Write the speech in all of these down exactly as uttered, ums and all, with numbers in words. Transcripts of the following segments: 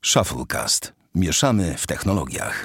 Shufflecast. Mieszamy w technologiach.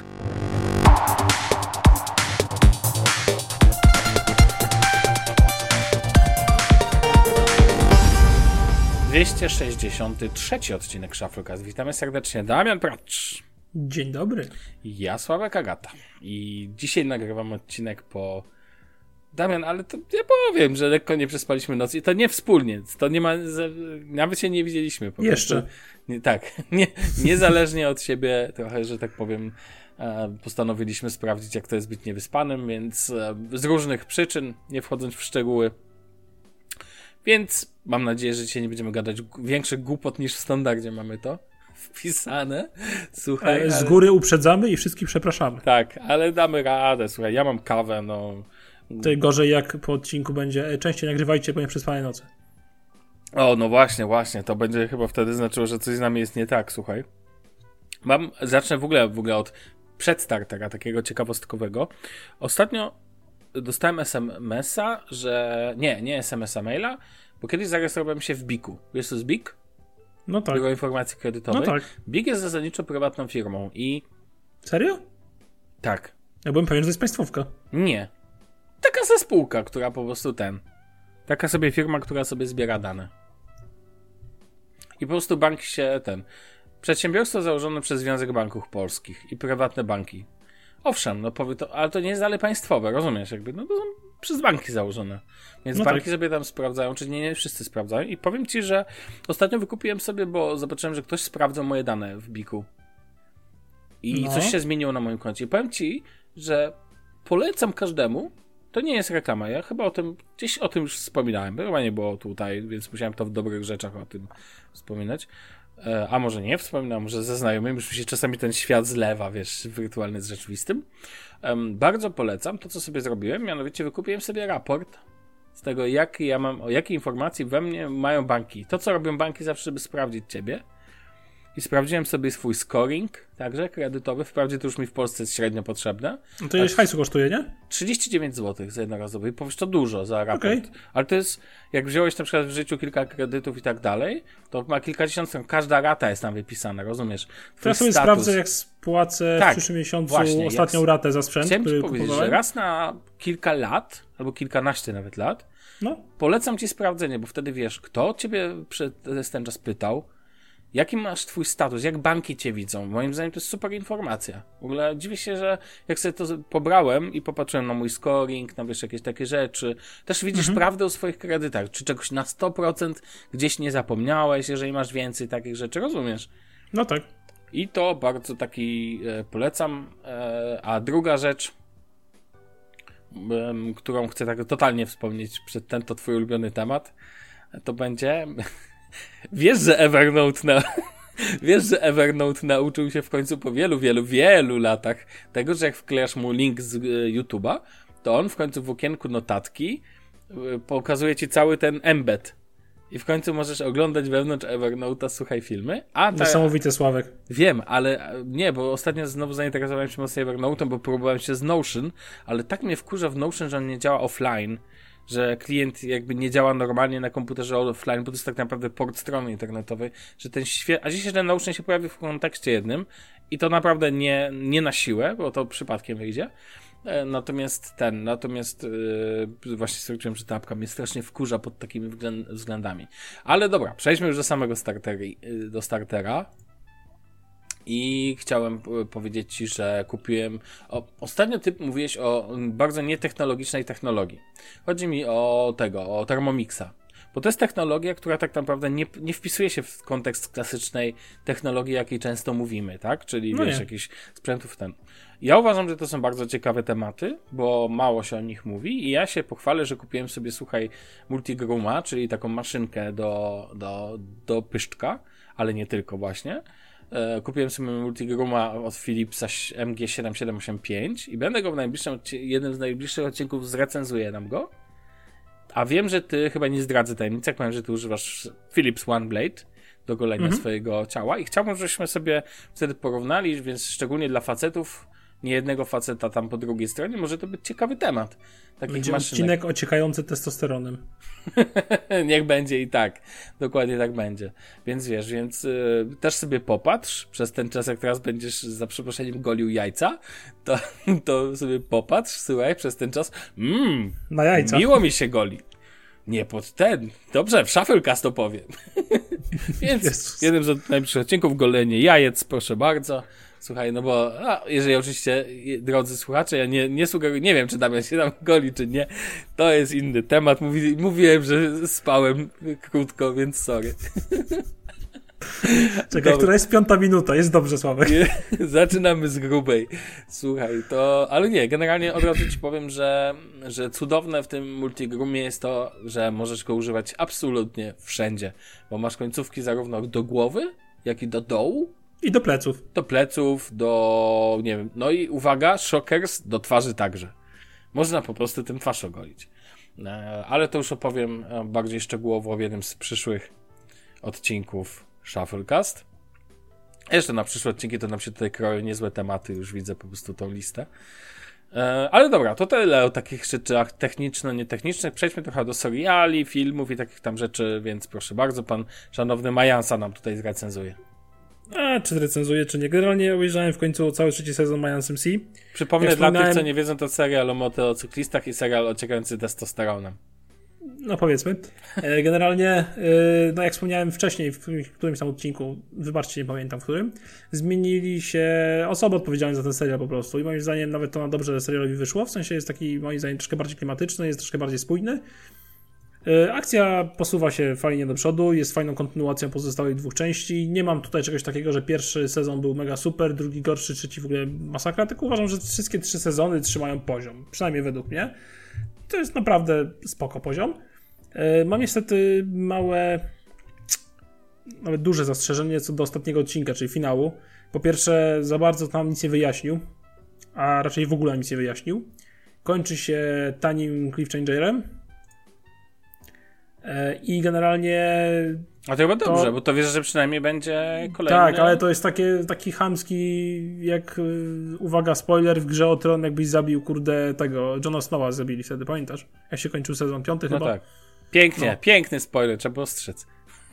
dwieście sześćdziesiąty trzeci odcinek Shufflecast. Witamy serdecznie. Damian Pracz. Dzień dobry. Ja, Sławek Agata. I dzisiaj nagrywam odcinek po... Damian, ale to ja powiem, że lekko nie przespaliśmy noc i to nie wspólnie. To nie ma... Nawet się nie widzieliśmy. Po Jeszcze. prostu. Nie, tak. Nie, niezależnie od siebie trochę, że tak powiem, postanowiliśmy sprawdzić, jak to jest być niewyspanym, więc z różnych przyczyn, nie wchodząc w szczegóły. Więc mam nadzieję, że dzisiaj nie będziemy gadać większych głupot niż w standardzie mamy to wpisane. Słuchaj, ale... Z góry uprzedzamy i wszystkich przepraszamy. Tak, ale damy radę. Słuchaj, ja mam kawę, no... To gorzej jak po odcinku będzie częściej nagrywajcie, bo nie przespane nocy. O, no właśnie, właśnie. To będzie chyba wtedy znaczyło, że coś z nami jest nie tak, słuchaj. Mam, zacznę w ogóle, w ogóle od przedstartera, takiego ciekawostkowego. Ostatnio dostałem es em es a, że... Nie, nie es em es a, maila, bo kiedyś zarejestrowałem się w biku. Wiesz co jest bik? No tak. Biuro Informacji Kredytowej. No tak. bik jest zasadniczo prywatną firmą i... Serio? Tak. Ja byłem pewien, że to jest państwówka. Nie. Taka se spółka, która po prostu ten... Taka sobie firma, która sobie zbiera dane. I po prostu bank się ten... Przedsiębiorstwo założone przez Związek Banków Polskich i prywatne banki. Owszem, no powie to, ale to nie jest dalej państwowe, rozumiesz? Jakby, no to są przez banki założone. Więc no banki tak. sobie tam sprawdzają, czy nie, nie wszyscy sprawdzają. I powiem ci, że ostatnio wykupiłem sobie, bo zobaczyłem, że ktoś sprawdzał moje dane w biku. I no. coś się zmieniło na moim koncie. I powiem ci, że polecam każdemu, to nie jest reklama, ja chyba o tym, gdzieś o tym już wspominałem, chyba nie było tutaj, więc musiałem to w dobrych rzeczach o tym wspominać. A może nie wspominam, może ze znajomymi, już mi się czasami ten świat zlewa, wiesz, wirtualny z rzeczywistym. Um, bardzo polecam to, co sobie zrobiłem, mianowicie wykupiłem sobie raport z tego, jak ja mam, o jakie informacje we mnie mają banki. To, co robią banki zawsze, żeby sprawdzić ciebie. I sprawdziłem sobie swój scoring, także kredytowy. Wprawdzie to już mi w Polsce jest średnio potrzebne. No to ileś hajsu kosztuje, nie? trzydzieści dziewięć złotych za jednorazowy. Powiesz, to dużo za raport. Okay. Ale to jest, jak wziąłeś na przykład w życiu kilka kredytów i tak dalej, to ma kilkadziesiąt stron. Każda rata jest tam wypisana, rozumiesz? Twój to ja sobie status. sprawdzę, jak spłacę tak, w przyszłym miesiącu właśnie, ostatnią jak... ratę za sprzęt, Chciałem który ci powiedzieć, kupowałem. że raz na kilka lat, albo kilkanaście nawet lat, no. polecam ci sprawdzenie, bo wtedy wiesz, kto ciebie przez ten czas pytał, jaki masz twój status, jak banki cię widzą. Moim zdaniem to jest super informacja. W ogóle dziwię się, że jak sobie to pobrałem i popatrzyłem na mój scoring, na wiesz, jakieś takie rzeczy, też widzisz mhm. prawdę o swoich kredytach, czy czegoś na sto procent gdzieś nie zapomniałeś, jeżeli masz więcej takich rzeczy, rozumiesz? No tak. I to bardzo taki e, polecam. E, a druga rzecz, e, którą chcę tak totalnie wspomnieć przed ten, to twój ulubiony temat, to będzie... Wiesz, że Evernote na... Wiesz, że Evernote nauczył się w końcu po wielu, wielu, wielu latach tego, że jak wklejasz mu link z y, YouTube'a, to on w końcu w okienku notatki y, pokazuje ci cały ten embed. I w końcu możesz oglądać wewnątrz Evernote'a, słuchaj, filmy. A ta... Niesamowity, Sławek. Wiem, ale nie, bo ostatnio znowu zainteresowałem się mocno Evernote'em, bo próbowałem się z Notion, ale tak mnie wkurza w Notion, że on nie działa offline, że klient jakby nie działa normalnie na komputerze offline, bo to jest tak naprawdę port strony internetowej, że ten świat... A dzisiaj ten Notion się pojawi w kontekście jednym i to naprawdę nie, nie na siłę, bo to przypadkiem wyjdzie. Natomiast ten, natomiast yy, właśnie stwierdziłem, że ta apka mnie strasznie wkurza pod takimi względami. Ale dobra, przejdźmy już do samego starteri, do startera. I chciałem powiedzieć ci, że kupiłem... O, ostatnio ty mówiłeś o bardzo nietechnologicznej technologii. Chodzi mi o tego, o Thermomixa. Bo to jest technologia, która tak naprawdę nie, nie wpisuje się w kontekst klasycznej technologii, jakiej często mówimy, tak? Czyli no wiesz, jakichś sprzętów ten. Ja uważam, że to są bardzo ciekawe tematy, bo mało się o nich mówi i ja się pochwalę, że kupiłem sobie, słuchaj, Multigruma, czyli taką maszynkę do, do, do pyszczka, ale nie tylko właśnie. Kupiłem sobie Multigruma od Philipsa M G siedem siedem osiem pięć i będę go w najbliższym, jednym z najbliższych odcinków zrecenzuję nam go. A wiem, że ty, chyba nie zdradzę tajemnicy, jak powiem, że ty używasz Philips OneBlade do golenia mhm. swojego ciała i chciałbym, żebyśmy sobie wtedy porównali, więc szczególnie dla facetów nie jednego faceta tam po drugiej stronie, może to być ciekawy temat. Takich Będzie maszynek. odcinek ociekający testosteronem. Niech będzie i tak. Dokładnie tak będzie. Więc wiesz, więc y, też sobie popatrz przez ten czas, jak teraz będziesz za przeproszeniem golił jajca, to, to sobie popatrz, słuchaj, przez ten czas mmm, Na jajca. miło mi się goli. Nie pod ten. Dobrze, w Shufflecast opowiem. Więc Jezus. jeden z najbliższych odcinków golenie jajec, proszę bardzo. Słuchaj, no bo a, jeżeli oczywiście, drodzy słuchacze, ja nie, nie sugeruję, nie wiem, czy Damian się tam goli, czy nie. To jest inny temat. Mówi, mówiłem, że spałem krótko, więc sorry. Czekaj, Dobra. która jest piąta minuta, jest dobrze, Sławek. Nie, zaczynamy z grubej. Słuchaj, to... Ale nie, generalnie od razu ci powiem, że, że cudowne w tym multigroomie jest to, że możesz go używać absolutnie wszędzie. Bo masz końcówki zarówno do głowy, jak i do dołu. I do pleców. Do pleców, do... nie wiem. No i uwaga, shockers, do twarzy także. Można po prostu tym twarz ogolić. E, Ale to już opowiem e, bardziej szczegółowo w jednym z przyszłych odcinków Shufflecast. Jeszcze na przyszłe odcinki to nam się tutaj kroją niezłe tematy, już widzę po prostu tą listę. E, ale dobra, to tyle o takich rzeczach techniczno-nietechnicznych. Przejdźmy trochę do seriali, filmów i takich tam rzeczy, więc proszę bardzo, pan szanowny Majansa nam tutaj zrecenzuje. A, czy recenzuje, czy nie. Generalnie obejrzałem w końcu cały trzeci sezon My Ansem Sea. Przypomnę Jak dla wspomniałem- tych, co nie wiedzą, to serial o motocyklistach i serial ociekający testosteronem. No powiedzmy. E, Generalnie, e, no jak wspomniałem wcześniej, w którymś, którymś tam odcinku, wybaczcie, nie pamiętam w którym, zmienili się osoby odpowiedzialne za ten serial po prostu i moim zdaniem nawet to na dobrze serialowi wyszło, w sensie jest taki moim zdaniem troszkę bardziej klimatyczny, jest troszkę bardziej spójny. E, Akcja posuwa się fajnie do przodu, jest fajną kontynuacją pozostałych dwóch części. Nie mam tutaj czegoś takiego, że pierwszy sezon był mega super, drugi gorszy, trzeci w ogóle masakra, tylko uważam, że wszystkie trzy sezony trzymają poziom, przynajmniej według mnie. To jest naprawdę spoko poziom. Mam niestety małe, nawet duże zastrzeżenie co do ostatniego odcinka, czyli finału. Po pierwsze, za bardzo tam nic nie wyjaśnił, a raczej w ogóle nic nie wyjaśnił. Kończy się tanim cliffchangerem i generalnie... A to chyba To- dobrze, bo to wiesz, że przynajmniej będzie kolejny... Tak, ale to jest takie, taki chamski, jak, y, uwaga, spoiler, w Grze o Tron, jakbyś zabił, kurde, tego, Jona Snowa zabili wtedy, pamiętasz? Jak się kończył sezon piąty No chyba? tak. Pięknie, No. piękny spoiler, trzeba było strzec.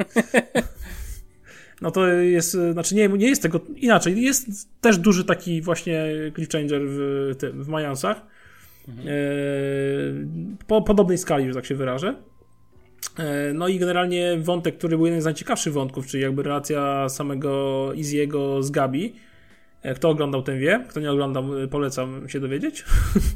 No to jest, y, znaczy nie, nie jest tego, inaczej, jest też duży taki właśnie cliffchanger w tym, w Majansach, Mhm. y, po podobnej skali, że tak się wyrażę. No i generalnie wątek, który był jeden z najciekawszych wątków, czyli jakby relacja samego Easy'ego z Gabi. Kto oglądał, ten wie. Kto nie oglądał, polecam się dowiedzieć.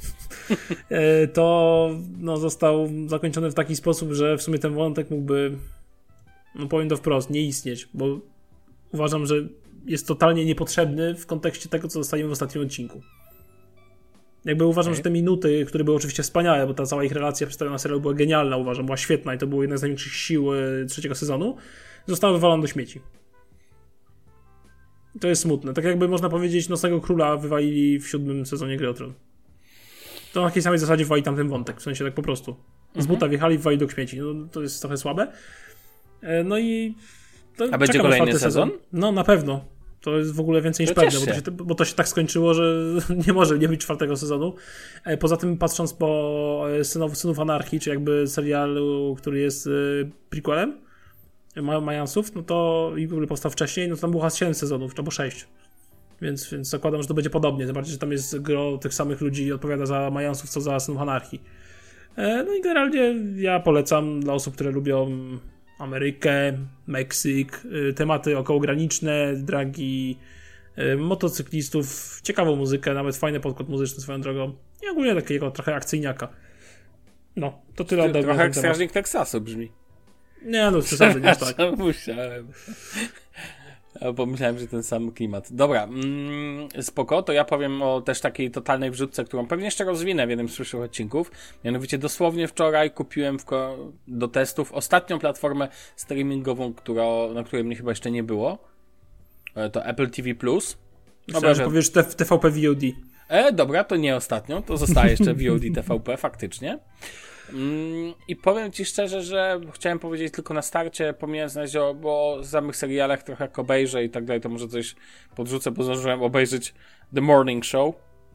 To no, został zakończony w taki sposób, że w sumie ten wątek mógłby, no powiem to wprost, nie istnieć, bo uważam, że jest totalnie niepotrzebny w kontekście tego, co dostaniemy w ostatnim odcinku. Jakby uważam, Okay. że te minuty, które były oczywiście wspaniałe, bo ta cała ich relacja przedstawiona serialu była genialna, uważam, była świetna i to było jedna z największych sił e, trzeciego sezonu, zostały wywalone do śmieci. To jest smutne. Tak jakby można powiedzieć, Nocnego Króla wywalili w siódmym sezonie Gry o Tron. To na takiej samej zasadzie wywali tam ten wątek, w sensie tak po prostu. Z buta wjechali i wywali do śmieci. No, to jest trochę słabe. E, No i... To A będzie czekam na kolejny czwarty sezon? No, na pewno. To jest w ogóle więcej niż To pewne, ciesz bo to, się. się, bo to się tak skończyło, że nie może nie być czwartego sezonu. E, Poza tym, patrząc po e, Synów, Synów Anarchii, czy jakby serialu, który jest e, prequelem Ma- Majansów, no to i w ogóle powstał wcześniej, no to tam było chyba siedem sezonów, albo sześć. Więc, więc zakładam, że to będzie podobnie. Tym bardziej, że tam jest gro tych samych ludzi i odpowiada za Majansów, co za Synów Anarchii. E, No i generalnie ja polecam dla osób, które lubią Amerykę, Meksyk, y, tematy okołograniczne, dragi y, motocyklistów, ciekawą muzykę, nawet fajny podkład muzyczny swoją drogą i ogólnie takiego trochę akcyjniaka. No, to tyle ode mnie Trochę na jak ten temat. Strażnik Teksasu brzmi. Nie, no przesadzę, nie aż tak. Musiałem. A pomyślałem, że ten sam klimat. Dobra, mm, spoko, to ja powiem o też takiej totalnej wrzutce, którą pewnie jeszcze rozwinę w jednym z przyszłych odcinków. Mianowicie dosłownie wczoraj kupiłem w ko- do testów ostatnią platformę streamingową, która, na której mnie chyba jeszcze nie było. E, To Apple T V Plus. Myślałem, że powiesz T- T V P V O D. E, dobra, to nie ostatnią, to zostaje jeszcze V O D T V P, faktycznie. Mm, I powiem ci szczerze, że chciałem powiedzieć tylko na starcie, pomijając na razie, bo o samych serialach trochę jak obejrzę i tak dalej, to może coś podrzucę, bo zdążyłem obejrzeć The Morning Show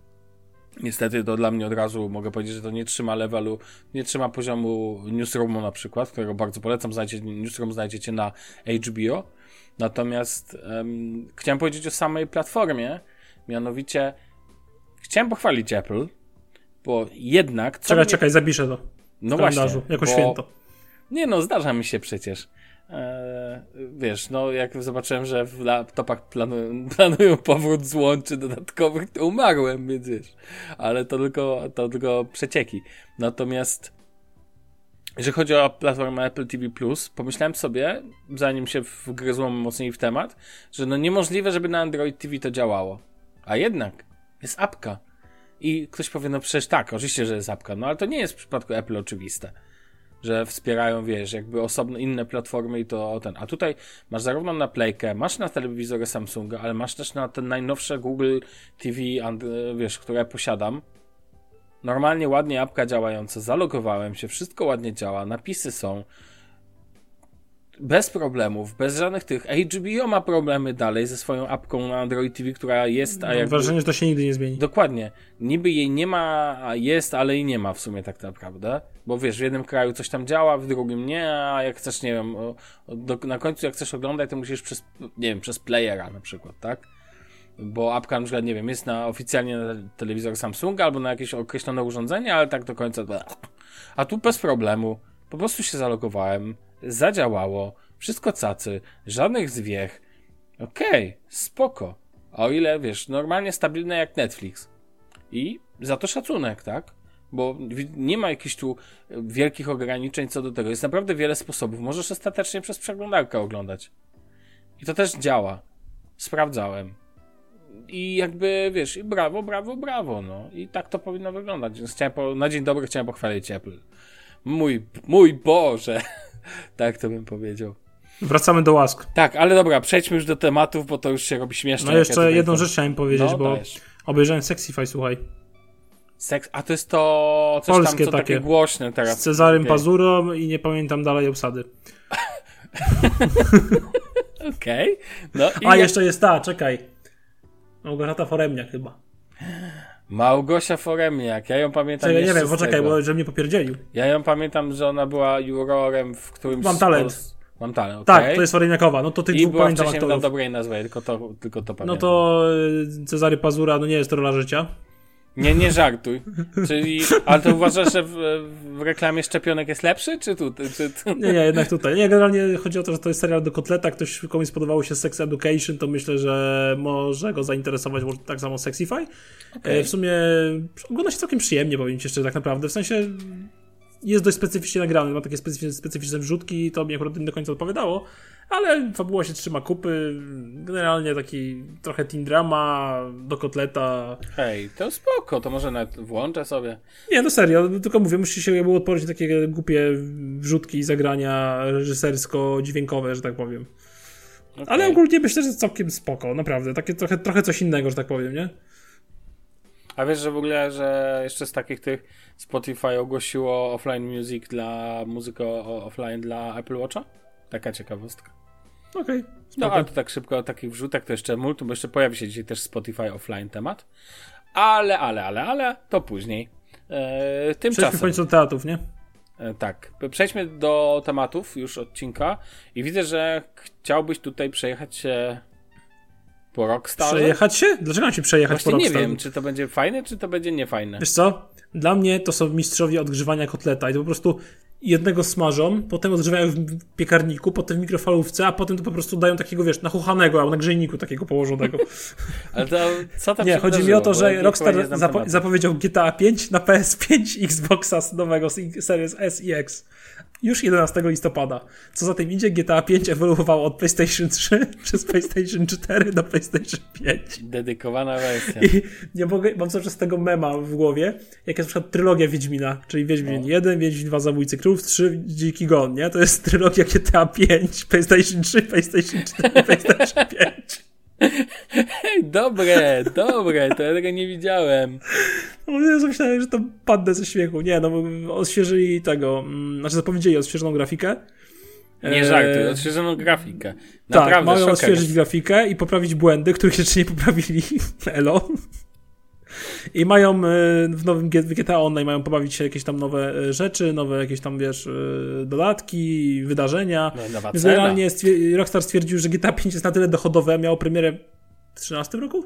Niestety to dla mnie od razu mogę powiedzieć, że to nie trzyma levelu, nie trzyma poziomu Newsroomu na przykład, którego bardzo polecam, znajdziecie, Newsroom znajdziecie na H B O. Natomiast um, chciałem powiedzieć o samej platformie, mianowicie chciałem pochwalić Apple, bo jednak... Co czekaj, mnie... czekaj, zapiszę to w no kalendarzu, właśnie, jako bo... święto. Nie no, zdarza mi się przecież. Eee, wiesz, no jak zobaczyłem, że w laptopach planują, planują powrót złączy dodatkowych, to umarłem, więc wiesz. Ale to tylko, to tylko przecieki. Natomiast jeżeli chodzi o platformę Apple T V plus, pomyślałem sobie, zanim się wgryzłem mocniej w temat, że no niemożliwe, żeby na Android T V to działało. A jednak jest apka. I ktoś powie, no przecież tak, oczywiście, że jest apka, no ale to nie jest w przypadku Apple oczywiste, że wspierają, wiesz, jakby osobne inne platformy i to ten. A tutaj masz zarówno na Playkę, masz na telewizory Samsunga, ale masz też na te najnowsze Google T V, and, wiesz, które posiadam. Normalnie, ładnie apka działająca, zalogowałem się, wszystko ładnie działa, napisy są. Bez problemów, bez żadnych tych. H B O ma problemy dalej ze swoją apką na Android T V, która jest, a Mam jakby... wrażenie, że to się nigdy nie zmieni. Dokładnie. Niby jej nie ma, a jest, ale i nie ma w sumie tak naprawdę. Bo wiesz, w jednym kraju coś tam działa, w drugim nie, a jak chcesz, nie wiem, o, o, do, na końcu jak chcesz oglądać, to musisz przez, nie wiem, przez playera na przykład, tak? Bo apka na przykład, nie wiem, jest na oficjalnie na telewizor Samsunga albo na jakieś określone urządzenie, ale tak do końca... A tu bez problemu. Po prostu się zalogowałem, zadziałało, wszystko cacy, żadnych zwiech. Okej, okay, spoko. A o ile, wiesz, normalnie stabilne jak Netflix. I za to szacunek, tak? Bo nie ma jakichś tu wielkich ograniczeń co do tego. Jest naprawdę wiele sposobów. Możesz ostatecznie przez przeglądarkę oglądać. I to też działa. Sprawdzałem. I jakby, wiesz, i brawo, brawo, brawo, no. I tak to powinno wyglądać. Więc chciałem po, na dzień dobry chciałem pochwalić Apple. Mój, mój Boże. Tak to bym powiedział. Wracamy do łask. Tak, ale dobra, przejdźmy już do tematów, bo to już się robi śmieszne. No jeszcze ja jedną to... rzecz chciałem powiedzieć, no, bo dajesz. obejrzałem Sexify, słuchaj. Seks, a to jest to coś polskie tam, co takie, takie głośne teraz. Z Cezarym okay. Pazurą i nie pamiętam dalej obsady. Okej. Okay. No, a jak... jeszcze jest ta, czekaj. Małgorzata Foremniak chyba. Małgosia Foremniak, ja ją pamiętam. Czekaj, nie wiem, poczekaj, bo że mnie popierdzielił. Ja ją pamiętam, że ona była jurorem w którymś... Mam talent. Spos... Mam talent, okay. Tak, to jest Foremniakowa, no to tych I dwóch pamiętam aktorów. I aktorów. na dobrej nazwie, tylko to, tylko to pamiętam. No to Cezary Pazura, no nie jest to rola życia. Nie, nie żartuj. Czyli, ale to uważasz, że w, w reklamie szczepionek jest lepszy, czy tu? Czy tu? Nie, nie, jednak tutaj. Nie, generalnie chodzi o to, że to jest serial do kotleta. Ktoś, komuś spodobało się Sex Education, to myślę, że może go zainteresować może tak samo Sexify. Okay. W sumie ogląda się całkiem przyjemnie, powiem ci jeszcze tak naprawdę. W sensie jest dość specyficznie nagrany, ma takie specyficzne, specyficzne wrzutki, to mi akurat nie do końca odpowiadało, ale fabuła się trzyma kupy, generalnie taki trochę teen drama do kotleta. Hej, to spoko, to może nawet włączę sobie. Nie, no serio, tylko mówię, musi się jakby odpowiedzieć na takie głupie wrzutki i zagrania reżysersko-dźwiękowe, że tak powiem. Okay. Ale ogólnie myślę, że całkiem spoko, naprawdę, takie trochę, trochę coś innego, że tak powiem, nie? A wiesz, że w ogóle, że jeszcze z takich tych Spotify ogłosiło offline music dla muzyki offline dla Apple Watcha? Taka ciekawostka. Okej. Okay, no, ale to tak szybko, takich wrzutek to jeszcze multum, bo jeszcze pojawi się dzisiaj też Spotify offline temat. Ale, ale, ale, ale, to później. Eee, tymczasem. Przejdźmy w końcu do tematów, nie? Eee, tak. Przejdźmy do tematów już odcinka i widzę, że chciałbyś tutaj przejechać się po Rockstarze? Przejechać się? Dlaczego mam się przejechać Właśnie po Rockstarze? nie wiem, czy to będzie fajne, czy to będzie niefajne. Wiesz co? Dla mnie to są mistrzowie odgrzewania kotleta i to po prostu jednego smażą, potem odgrzewają w piekarniku, potem w mikrofalówce, a potem to po prostu dają takiego, wiesz, nachuchanego albo na grzejniku takiego położonego. Ale to co tam nie, się chodzi wydarzyło, mi o to, że Rockstar zapo- tematu. zapowiedział G T A pięć na P S pięć i Xboxa nowego Series S i X. Już jedenastego listopada. Co za tym idzie, G T A pięć ewoluowało od PlayStation trzy przez PlayStation cztery do PlayStation pięć. Dedykowana wersja. I nie mogę, mam cały czas tego mema w głowie, jak jest na przykład trylogia Wiedźmina, czyli Wiedźmin jeden, Wiedźmin dwa, Zabójcy Krów, trzy, Dziki Gon, nie? To jest trylogia G T A pięć, PlayStation trzy, PlayStation cztery, PlayStation pięć. Dobre, dobre, to ja tego nie widziałem. No, ja myślałem, że to padnę ze śmiechu. Nie, no bo odświeżyli tego, mm, znaczy zapowiedzieli odświeżoną grafikę. Nie żartuj, odświeżoną grafikę. Naprawdę, tak, mają szoker. odświeżyć grafikę i poprawić błędy, których jeszcze nie poprawili. Elo. I mają w nowym G T A Online mają pobawić się jakieś tam nowe rzeczy, nowe jakieś tam, wiesz, dodatki, wydarzenia. No, Więc generalnie stwier- Rockstar stwierdził, że G T A pięć jest na tyle dochodowe, miało premierę w trzynastym roku?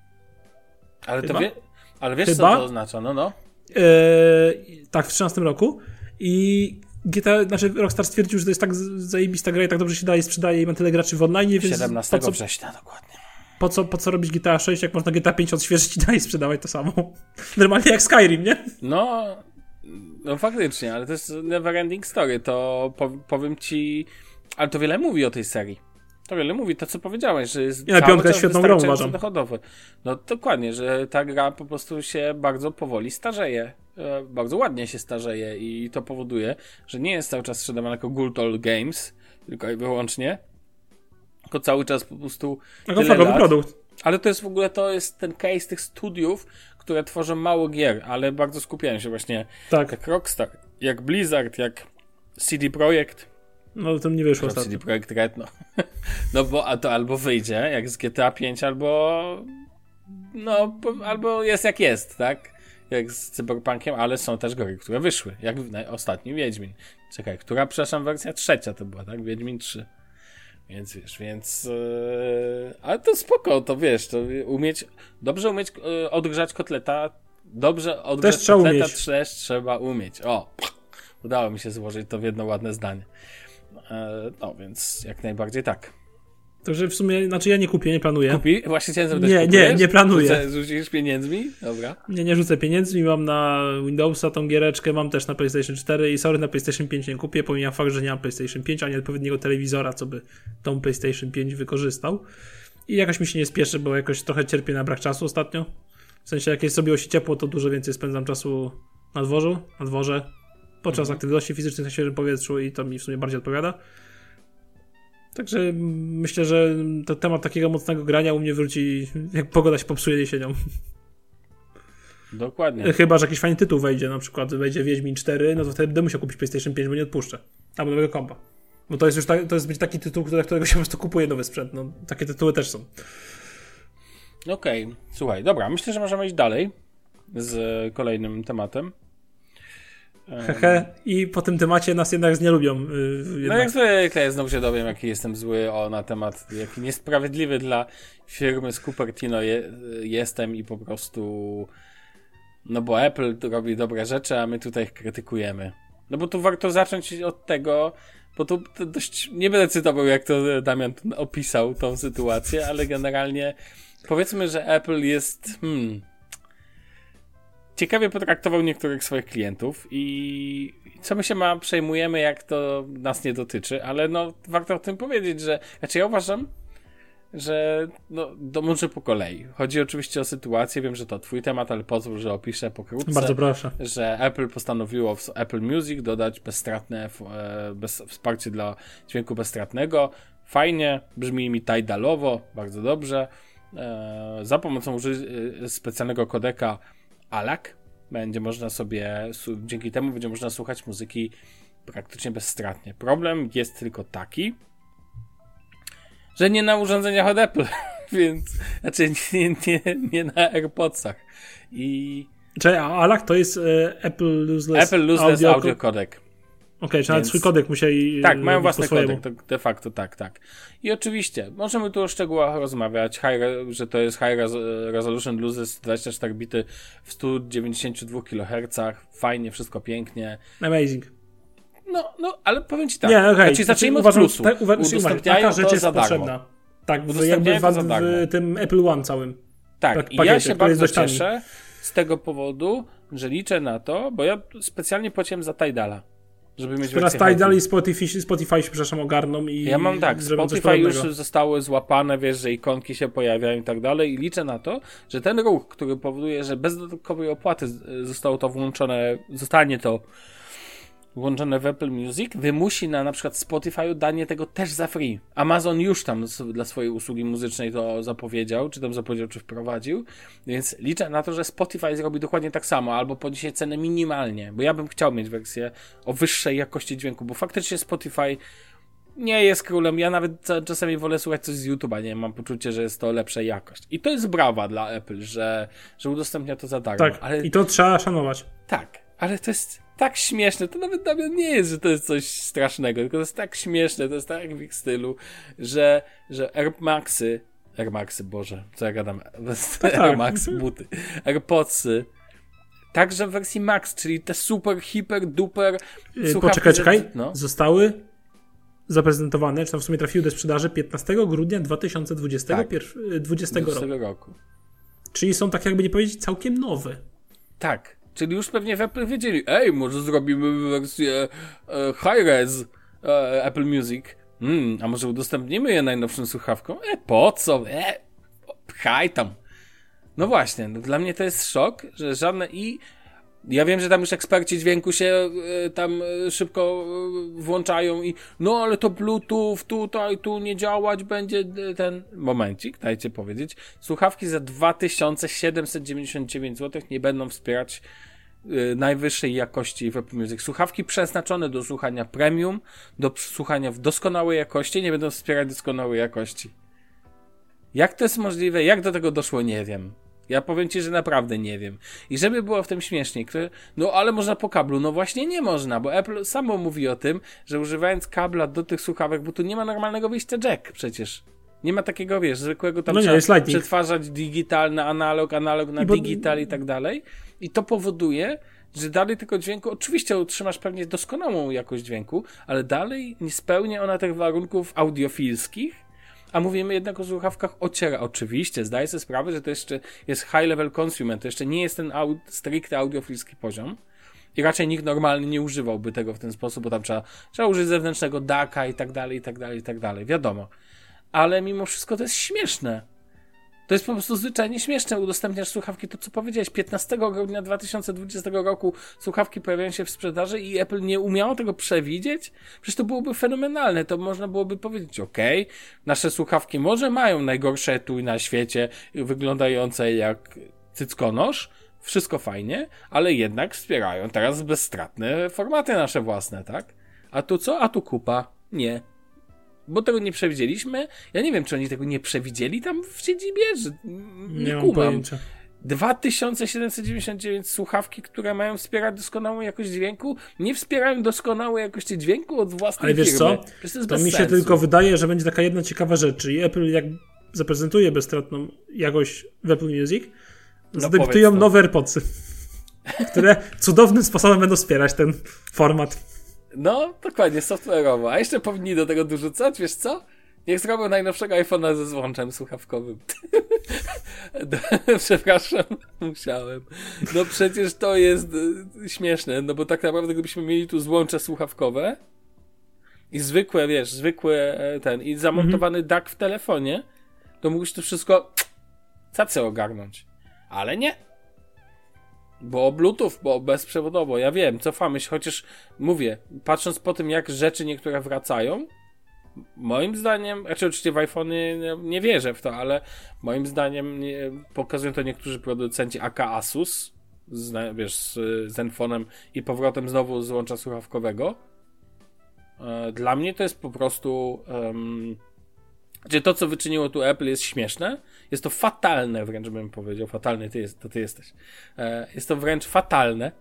Ale, Chyba? to wie, ale wiesz, Chyba? co to oznacza, no no. Yy, tak, w trzynastym roku. I G T A, znaczy Rockstar stwierdził, że to jest tak zajebista gra i tak dobrze się daje, sprzedaje i ma tyle graczy w online, więc siedemnastego po co, września dokładnie. Po co, po co robić G T A sześć, jak można G T A pięć odświeżyć i dalej sprzedawać to samo? Normalnie jak Skyrim, nie? No, no faktycznie, ale to jest never ending story, to po, powiem ci, ale to wiele mówi o tej serii. To wiele mówi, to co powiedziałeś, że jest I na piątkę jest świetną grą, uważam. dochodowy. No dokładnie, że ta gra po prostu się bardzo powoli starzeje. E, bardzo ładnie się starzeje i to powoduje, że nie jest cały czas sprzedawana jako Guldall Games, tylko i wyłącznie, tylko cały czas po prostu jako flagowy produkt. Ale to jest w ogóle, to jest ten case tych studiów, które tworzą mało gier, ale bardzo skupiają się właśnie tak. jak Rockstar, jak Blizzard, jak C D Projekt. No to nie wyszło ostatnio. C D Projekt Red, no. No bo a to albo wyjdzie, jak z G T A pięć, albo no, po, albo jest jak jest, tak? Jak z Cyberpunkiem, ale są też gry, które wyszły, jak ostatni Wiedźmin. Czekaj, która, przepraszam, wersja trzecia to była, tak? Wiedźmin trzy. Więc wiesz, więc yy, ale to spoko, to wiesz, to umieć, dobrze umieć yy, odgrzać kotleta, dobrze odgrzać też kotleta umieć. też trzeba umieć. O, udało mi się złożyć to w jedno ładne zdanie. No, więc jak najbardziej tak. Także w sumie, znaczy ja nie kupię, nie planuję. Kupi? Właśnie chciałem zapytać, Nie, nie, nie planuję. Rzucę, rzucisz pieniędzmi? Dobra. Nie, nie rzucę pieniędzmi, mam na Windowsa tą giereczkę, mam też na PlayStation cztery i sorry, na PlayStation pięć nie kupię, pomijam fakt, że nie mam PlayStation pięć, ani odpowiedniego telewizora, co by tą PlayStation pięć wykorzystał. I jakoś mi się nie spieszy, bo jakoś trochę cierpię na brak czasu ostatnio. W sensie, jak jest sobie się ciepło, to dużo więcej spędzam czasu na dworzu, na dworze, podczas mhm. aktywności fizycznych na świeżym powietrzu i to mi w sumie bardziej odpowiada. Także myślę, że to temat takiego mocnego grania u mnie wróci, jak pogoda się popsuje jesienią. Dokładnie. Chyba że jakiś fajny tytuł wejdzie, na przykład wejdzie Wiedźmin cztery, no to wtedy będę musiał kupić PlayStation pięć, bo nie odpuszczę. Albo nowego kompa. Bo to jest już ta, to jest być taki tytuł, dla którego się po prostu kupuje nowy sprzęt. No, takie tytuły też są. Okej, okay. Słuchaj, dobra, myślę, że możemy iść dalej z kolejnym tematem. Hehe, i po tym temacie nas jednak nie lubią. Yy, no jak zwykle, znowu się dowiem, jaki jestem zły o, na temat, jaki niesprawiedliwy dla firmy z Cupertino je, jestem i po prostu, no bo Apple robi dobre rzeczy, a my tutaj ich krytykujemy. No bo tu warto zacząć od tego, bo tu dość, nie będę cytował, jak to Damian opisał tą sytuację, ale generalnie powiedzmy, że Apple jest, hmm, ciekawie potraktował niektórych swoich klientów i co my się ma przejmujemy, jak to nas nie dotyczy, ale no warto o tym powiedzieć, że znaczy ja uważam, że no to może po kolei. Chodzi oczywiście o sytuację, wiem, że to twój temat, ale pozwól, że opiszę pokrótce. Bardzo proszę. Że Apple postanowiło w Apple Music dodać bezstratne bez, wsparcie dla dźwięku bezstratnego. Fajnie, brzmi mi Tidalowo, bardzo dobrze. E, za pomocą uży- specjalnego kodeka A L A C będzie można sobie, dzięki temu będzie można słuchać muzyki praktycznie bezstratnie. Problem jest tylko taki, że nie na urządzeniach od Apple, więc znaczy nie, nie, nie na AirPodsach. I Czyli A L A C to jest e, Apple Lossless Apple Lossless Audio, audio Codec. Okej, okay, czy nawet swój kodek musieli tak, mają własny kodek, to de facto tak, tak. I oczywiście, możemy tu o szczegółach rozmawiać, high, że to jest High Resolution Lossless dwadzieścia cztery bity w stu dziewięćdziesięciu dwóch kilohercach, fajnie, wszystko pięknie. Amazing. No, no, ale powiem ci tak. Nie, okay. Znaczy, zacznijmy od uważam, plusu. Tak, uważam, Udostępniają taka rzecz to jest za potrzebna. darmo. Tak, jakby w, w tym Apple One całym. Tak, pak- i pakiecie, ja się bardzo jest cieszę z tego powodu, że liczę na to, bo ja specjalnie płaciłem za Tidala, żeby mieć Teraz wersję Tidal i Spotify, Spotify się, przepraszam, ogarną i ja mam tak, Spotify już zostały złapane, wiesz, że ikonki się pojawiają i tak dalej i liczę na to, że ten ruch, który powoduje, że bez dodatkowej opłaty zostało to włączone, zostanie to włączone w Apple Music, wymusi na na przykład Spotify'u danie tego też za free. Amazon już tam dla swojej usługi muzycznej to zapowiedział, czy tam zapowiedział, czy wprowadził, więc liczę na to, że Spotify zrobi dokładnie tak samo, albo podniesie cenę minimalnie, bo ja bym chciał mieć wersję o wyższej jakości dźwięku, bo faktycznie Spotify nie jest królem. Ja nawet czasami wolę słuchać coś z YouTube'a, nie? Mam poczucie, że jest to lepsza jakość. I to jest brawa dla Apple, że, że udostępnia to za darmo. Tak, ale... i to trzeba szanować. Tak, ale to jest tak śmieszne. To nawet dla mnie nie jest, że to jest coś strasznego, tylko to jest tak śmieszne, to jest tak w ich stylu, że, że Air Maxy, Air Maxy, Boże, co ja gadam? Tak. Air Maxy, buty. AirPodsy, także w wersji Max, czyli te super, hiper, duper słuchawki. Poczekaj, czekaj. No. Zostały zaprezentowane, czy tam w sumie trafiły do sprzedaży piętnastego grudnia dwa tysiące dwudziestego roku. roku. Czyli są, tak jakby nie powiedzieć, całkiem nowe. Tak. Czyli już pewnie w Apple wiedzieli, ej, może zrobimy wersję e, high-res e, Apple Music. Hmm, a może udostępnimy je najnowszym słuchawkom? E, po co? E, pchaj tam. No właśnie, no dla mnie to jest szok, że żadne i... Ja wiem, że tam już eksperci dźwięku się y, tam y, szybko y, włączają i no ale to Bluetooth tutaj, tu nie działać będzie y, ten... Momencik, dajcie powiedzieć. Słuchawki za dwa tysiące siedemset dziewięćdziesiąt dziewięć złotych nie będą wspierać y, najwyższej jakości w Apple Music. Słuchawki przeznaczone do słuchania premium, do słuchania w doskonałej jakości nie będą wspierać doskonałej jakości. Jak to jest możliwe? Jak do tego doszło? Nie wiem. Ja powiem ci, że naprawdę nie wiem. I żeby było w tym śmieszniej, które, no ale można po kablu. No właśnie nie można, bo Apple samo mówi o tym, że używając kabla do tych słuchawek, bo tu nie ma normalnego wyjścia jack przecież. Nie ma takiego, wiesz, zwykłego tam no nie, trzeba jest przetwarzać digital na analog, analog na I bo... digital i tak dalej. I to powoduje, że dalej tylko dźwięku, oczywiście utrzymasz pewnie doskonałą jakość dźwięku, ale dalej nie spełnia ona tych warunków audiofilskich. A mówimy jednak o słuchawkach ociera. Oczywiście, zdaję sobie sprawę, że to jeszcze jest high level consumer, to jeszcze nie jest ten aud- stricte audiofilski poziom i raczej nikt normalny nie używałby tego w ten sposób, bo tam trzeba, trzeba użyć zewnętrznego daka i tak dalej, i tak dalej, i tak dalej, wiadomo. Ale mimo wszystko to jest śmieszne. To jest po prostu zwyczajnie śmieszne. Udostępniasz słuchawki, to co powiedziałeś, piętnastego grudnia dwa tysiące dwudziestego roku słuchawki pojawiają się w sprzedaży i Apple nie umiało tego przewidzieć? Przecież to byłoby fenomenalne. To można byłoby powiedzieć, okej, okay, nasze słuchawki może mają najgorsze etui na świecie, wyglądające jak cyckonosz, wszystko fajnie, ale jednak wspierają teraz bezstratne formaty nasze własne, tak? A tu co? A tu kupa. Nie. Bo tego nie przewidzieliśmy. Ja nie wiem, czy oni tego nie przewidzieli tam w siedzibie, że nie, nie kumam. Pojęcia. dwa tysiące siedemset dziewięćdziesiąt dziewięć słuchawki, które mają wspierać doskonałą jakość dźwięku, nie wspierają doskonałej jakości dźwięku od własnej Ale wiesz firmy. co? To, to mi się sensu. tylko wydaje, że będzie taka jedna ciekawa rzecz. Czyli Apple jak zaprezentuje bezstratną jakość w Apple Music, no zadebiutują nowe AirPodsy, które cudownym sposobem będą wspierać ten format. No, dokładnie, software'owo. A jeszcze powinni do tego dorzucać, wiesz co? Niech zrobią najnowszego iPhone'a ze złączem słuchawkowym. Przepraszam, musiałem. No przecież to jest y, śmieszne, no bo tak naprawdę gdybyśmy mieli tu złącze słuchawkowe i zwykłe, wiesz, zwykłe ten, i zamontowany mm-hmm. D A C w telefonie, to mógłbyś to wszystko cacy ogarnąć. Ale nie. Bo Bluetooth, bo bezprzewodowo, ja wiem, cofamy się, chociaż mówię, patrząc po tym, jak rzeczy niektóre wracają, moim zdaniem, znaczy oczywiście w iPhony nie, nie wierzę w to, ale moim zdaniem nie, pokazują to niektórzy producenci aka Asus, z, wiesz, z Zenfonem i powrotem znowu z łącza słuchawkowego. Dla mnie to jest po prostu um, gdzie to, co wyczyniło tu Apple, jest śmieszne. Jest to fatalne, wręcz bym powiedział. Fatalny ty jest, to ty jesteś. Jest to wręcz fatalne.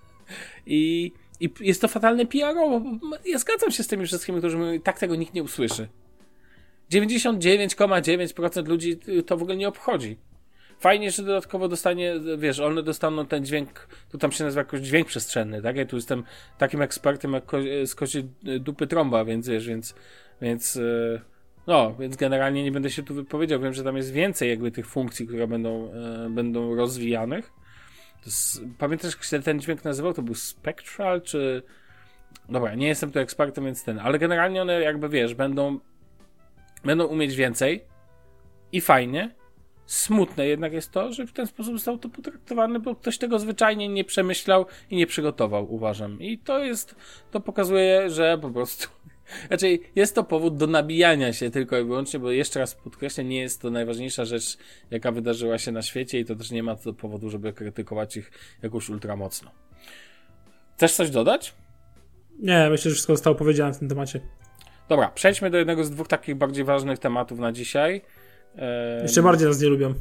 I, I jest to fatalne P R-owo. Ja zgadzam się z tymi wszystkimi, którzy mówią, tak tego nikt nie usłyszy. dziewięćdziesiąt dziewięć przecinek dziewięć procent ludzi to w ogóle nie obchodzi. Fajnie, że dodatkowo dostanie, wiesz, one dostaną ten dźwięk, tu tam się nazywa jakoś dźwięk przestrzenny, tak? Ja tu jestem takim ekspertem jak ko- z kości dupy trąba, więc wiesz, więc, więc no, więc generalnie nie będę się tu wypowiedział. Wiem, że tam jest więcej jakby tych funkcji, które będą, e, będą rozwijanych. To jest, pamiętasz, jak się ten dźwięk nazywał? To był Spectral, czy... Dobra, nie jestem tu ekspertem, więc ten. Ale generalnie one jakby, wiesz, będą będą umieć więcej i fajnie. Smutne jednak jest to, że w ten sposób został to potraktowane, bo ktoś tego zwyczajnie nie przemyślał i nie przygotował, uważam. I to jest, to pokazuje, że po prostu raczej jest to powód do nabijania się tylko i wyłącznie, bo jeszcze raz podkreślę, nie jest to najważniejsza rzecz, jaka wydarzyła się na świecie i to też nie ma to powodu, żeby krytykować ich jakoś ultra mocno. Chcesz coś dodać? Nie, myślę, że wszystko zostało powiedziane w tym temacie. Dobra, przejdźmy do jednego z dwóch takich bardziej ważnych tematów na dzisiaj. Ehm... Jeszcze bardziej nas nie lubią.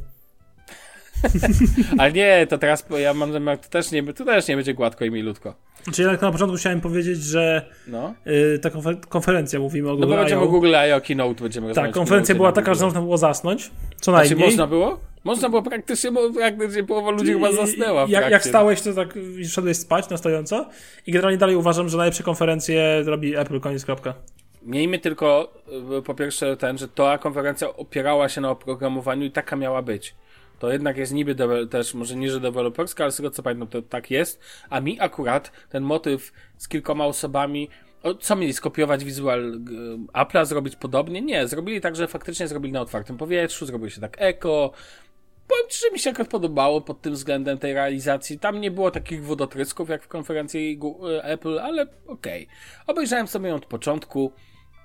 Ale nie, to teraz ja mam zamiar, to też nie, to też nie będzie gładko i milutko. Czyli jednak na początku chciałem powiedzieć, że no. y, ta konfer- konferencja, mówimy o Google No bo będziemy o I O. Google I O Keynote będziemy rozmawiać. Tak, konferencja była taka, że można było zasnąć, co najmniej. najmniej. Można było? Można było praktycznie, praktycznie połowa ludzi chyba zasnęła w jak, jak trakcie. stałeś, to tak szedłeś spać na stojąco i generalnie dalej uważam, że najlepsze konferencje robi Apple, koniec, kropka. Miejmy tylko po pierwsze ten, że ta konferencja opierała się na oprogramowaniu i taka miała być. To jednak jest niby de- też może niżej deweloperska, ale z tego co pamiętam to tak jest, a mi akurat ten motyw z kilkoma osobami, o, co mieli skopiować wizual Apple'a, zrobić podobnie? Nie, zrobili tak, że faktycznie zrobili na otwartym powietrzu, zrobili się tak eko. Powiem ci, że mi się akurat podobało pod tym względem tej realizacji. Tam nie było takich wodotrysków jak w konferencji Apple, ale okej. Okay. Obejrzałem sobie ją od początku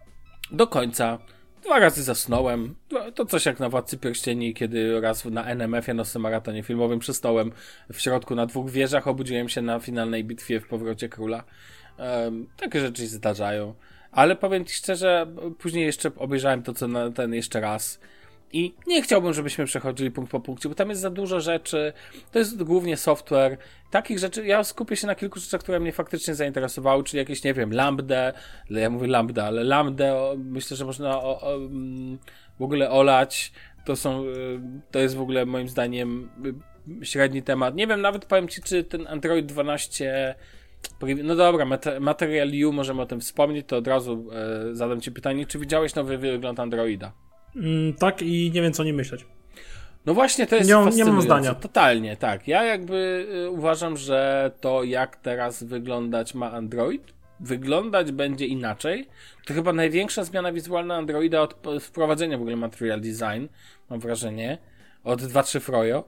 do końca. Dwa razy zasnąłem. To coś jak na Władcy Pierścieni, kiedy raz na N M F-ie, nocnym maratonie filmowym, przy stołem w środku na dwóch wieżach, obudziłem się na finalnej bitwie w Powrocie Króla. Um, takie rzeczy się zdarzają. Ale powiem ci szczerze, później jeszcze obejrzałem to, co na ten jeszcze raz. I nie chciałbym, żebyśmy przechodzili punkt po punkcie, bo tam jest za dużo rzeczy. To jest głównie software. Takich rzeczy, ja skupię się na kilku rzeczach, które mnie faktycznie zainteresowały, czyli jakieś, nie wiem, Lambda, ja mówię Lambda, ale Lambda, myślę, że można o, o, w ogóle olać. To są, to jest w ogóle moim zdaniem średni temat. Nie wiem, nawet powiem ci, czy ten Android dwanaście, no dobra, Material U, możemy o tym wspomnieć, to od razu e, zadam ci pytanie, czy widziałeś nowy wygląd Androida? Mm, tak i nie wiem, co o nim myśleć. No właśnie, to jest nie, fascynujące. Nie mam zdania. Totalnie, tak. Ja jakby y, uważam, że to jak teraz wyglądać ma Android, wyglądać będzie inaczej. To chyba największa zmiana wizualna Androida od wprowadzenia w ogóle Material Design, mam wrażenie, od dwa trzy Froyo.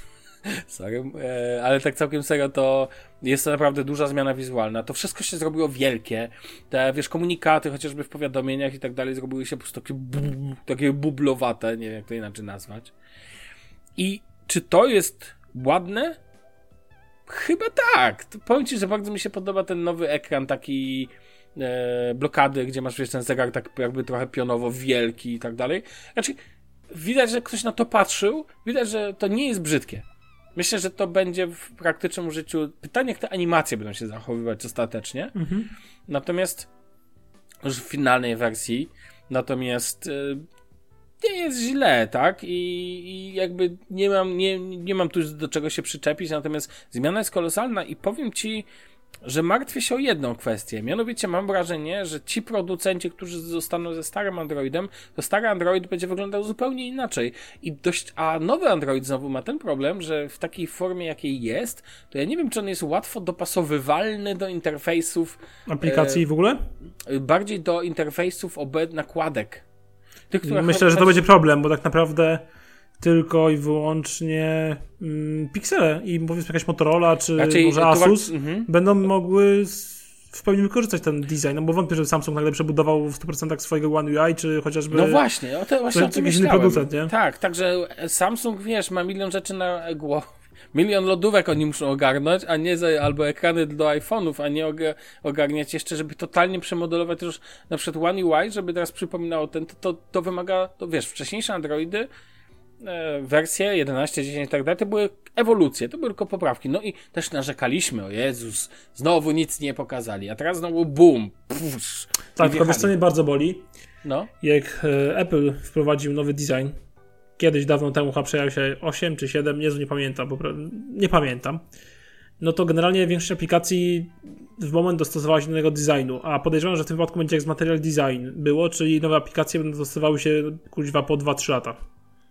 Sorry, e, ale tak całkiem serio, to jest to naprawdę duża zmiana wizualna. To wszystko się zrobiło wielkie. Te, wiesz, komunikaty, chociażby w powiadomieniach i tak dalej, zrobiły się po prostu takie, bu- takie bublowate, nie wiem jak to inaczej nazwać. I czy to jest ładne? Chyba tak. To powiem ci, że bardzo mi się podoba ten nowy ekran, taki e, blokady, gdzie masz, wiesz, ten zegar tak jakby trochę pionowo wielki i tak dalej. Znaczy, widać, że ktoś na to patrzył, widać, że to nie jest brzydkie. Myślę, że to będzie w praktycznym użyciu. Pytanie, jak te animacje będą się zachowywać ostatecznie. Mhm. Natomiast już w finalnej wersji, natomiast yy, nie jest źle, tak? I, i jakby nie mam, nie, nie mam tu do czego się przyczepić, natomiast zmiana jest kolosalna i powiem ci, że martwię się o jedną kwestię. Mianowicie mam wrażenie, że ci producenci, którzy zostaną ze starym Androidem, to stary Android będzie wyglądał zupełnie inaczej. I dość, a nowy Android znowu ma ten problem, że w takiej formie, jakiej jest, to ja nie wiem, czy on jest łatwo dopasowywalny do interfejsów. Aplikacji e, w ogóle? Bardziej do interfejsów obed nakładek. Tych, które Myślę, że to będzie problem, bo tak naprawdę tylko i wyłącznie mm, piksele i powiedzmy jakaś Motorola czy Raczej, może Asus tu... mhm. będą mogły w pełni wykorzystać ten design, no bo wątpię, że Samsung nagle przebudował w stu procentach swojego One U I, czy chociażby no właśnie, o to właśnie to jakiś inny producent, nie? Tak, także Samsung, wiesz, ma milion rzeczy na głowie. Milion lodówek oni muszą ogarnąć, a nie za, albo ekrany do iPhone'ów, a nie ogarniać jeszcze, żeby totalnie przemodelować już na przykład One U I, żeby teraz przypominało ten, to, to, to wymaga, to wiesz, wcześniejsze Androidy, e, wersje jedenaście, dziesięć i tak dalej, to były ewolucje, to były tylko poprawki. No i też narzekaliśmy, o Jezus, znowu nic nie pokazali, a teraz znowu boom, pff, tak, tylko wiesz, co mnie bardzo boli, no? Jak e, Apple wprowadził nowy design, kiedyś dawno temu chyba przejął się osiem czy siedem, nie, nie pamiętam, bo nie pamiętam. No to generalnie większość aplikacji w moment dostosowała się do tego designu, a podejrzewam, że w tym wypadku będzie jak z Material Design było, czyli nowe aplikacje będą dostosowały się kuźwa po dwa trzy lata.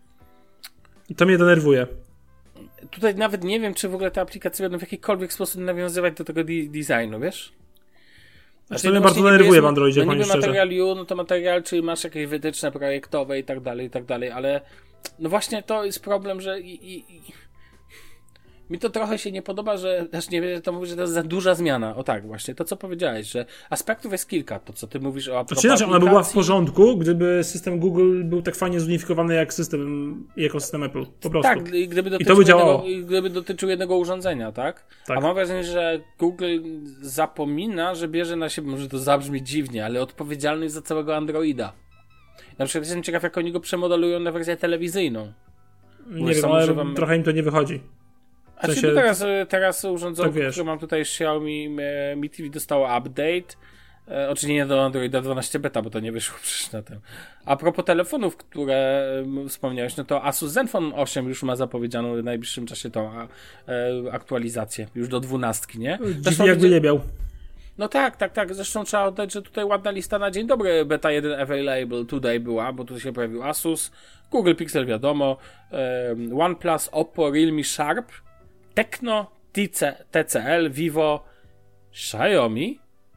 I to mnie denerwuje. Tutaj nawet nie wiem, czy w ogóle te aplikacje będą w jakikolwiek sposób nawiązywać do tego de- designu, wiesz? Znaczy, to mnie bardzo denerwuje w Androidzie, no niby szczerze. Material U, no to material, czyli masz jakieś wytyczne projektowe i tak dalej, i tak dalej, ale no właśnie to jest problem, że i, i, i... mi to trochę się nie podoba, że też nie wiem, to mówię, że to jest za duża zmiana. O tak, właśnie, to co powiedziałeś, że aspektów jest kilka, to co ty mówisz o Znaczy, inaczej, ona by była w porządku, gdyby system Google był tak fajnie zunifikowany jak system i ekosystem Apple, po prostu. Tak, i gdyby dotyczył, I to by działało. jednego, gdyby dotyczył jednego urządzenia, tak? tak? A mam wrażenie, że Google zapomina, że bierze na siebie, może to zabrzmi dziwnie, ale odpowiedzialność za całego Androida. Na przykład jestem ciekaw, jak oni go przemodelują na wersję telewizyjną. Nie wiem, ale używam... trochę im to nie wychodzi. A w sensie... czy teraz, teraz urządzonko, tak które mam tutaj Xiaomi Mi T V dostało update. E, oczywiście nie do Androida dwanaście beta, bo to nie wyszło przecież na tym. A propos telefonów, które e, wspomniałeś, no to Asus Zenfone osiem już ma zapowiedzianą w najbliższym czasie tą a, e, aktualizację. Już do dwunastki, nie? Dziwnie jakby nie miał. No tak, tak, tak. Zresztą trzeba oddać, że tutaj ładna lista na dzień dobry. Beta jeden available today była, bo tu się pojawił Asus, Google Pixel wiadomo, um, OnePlus, Oppo, Realme, Sharp, Tecno, T C L, Vivo, Xiaomi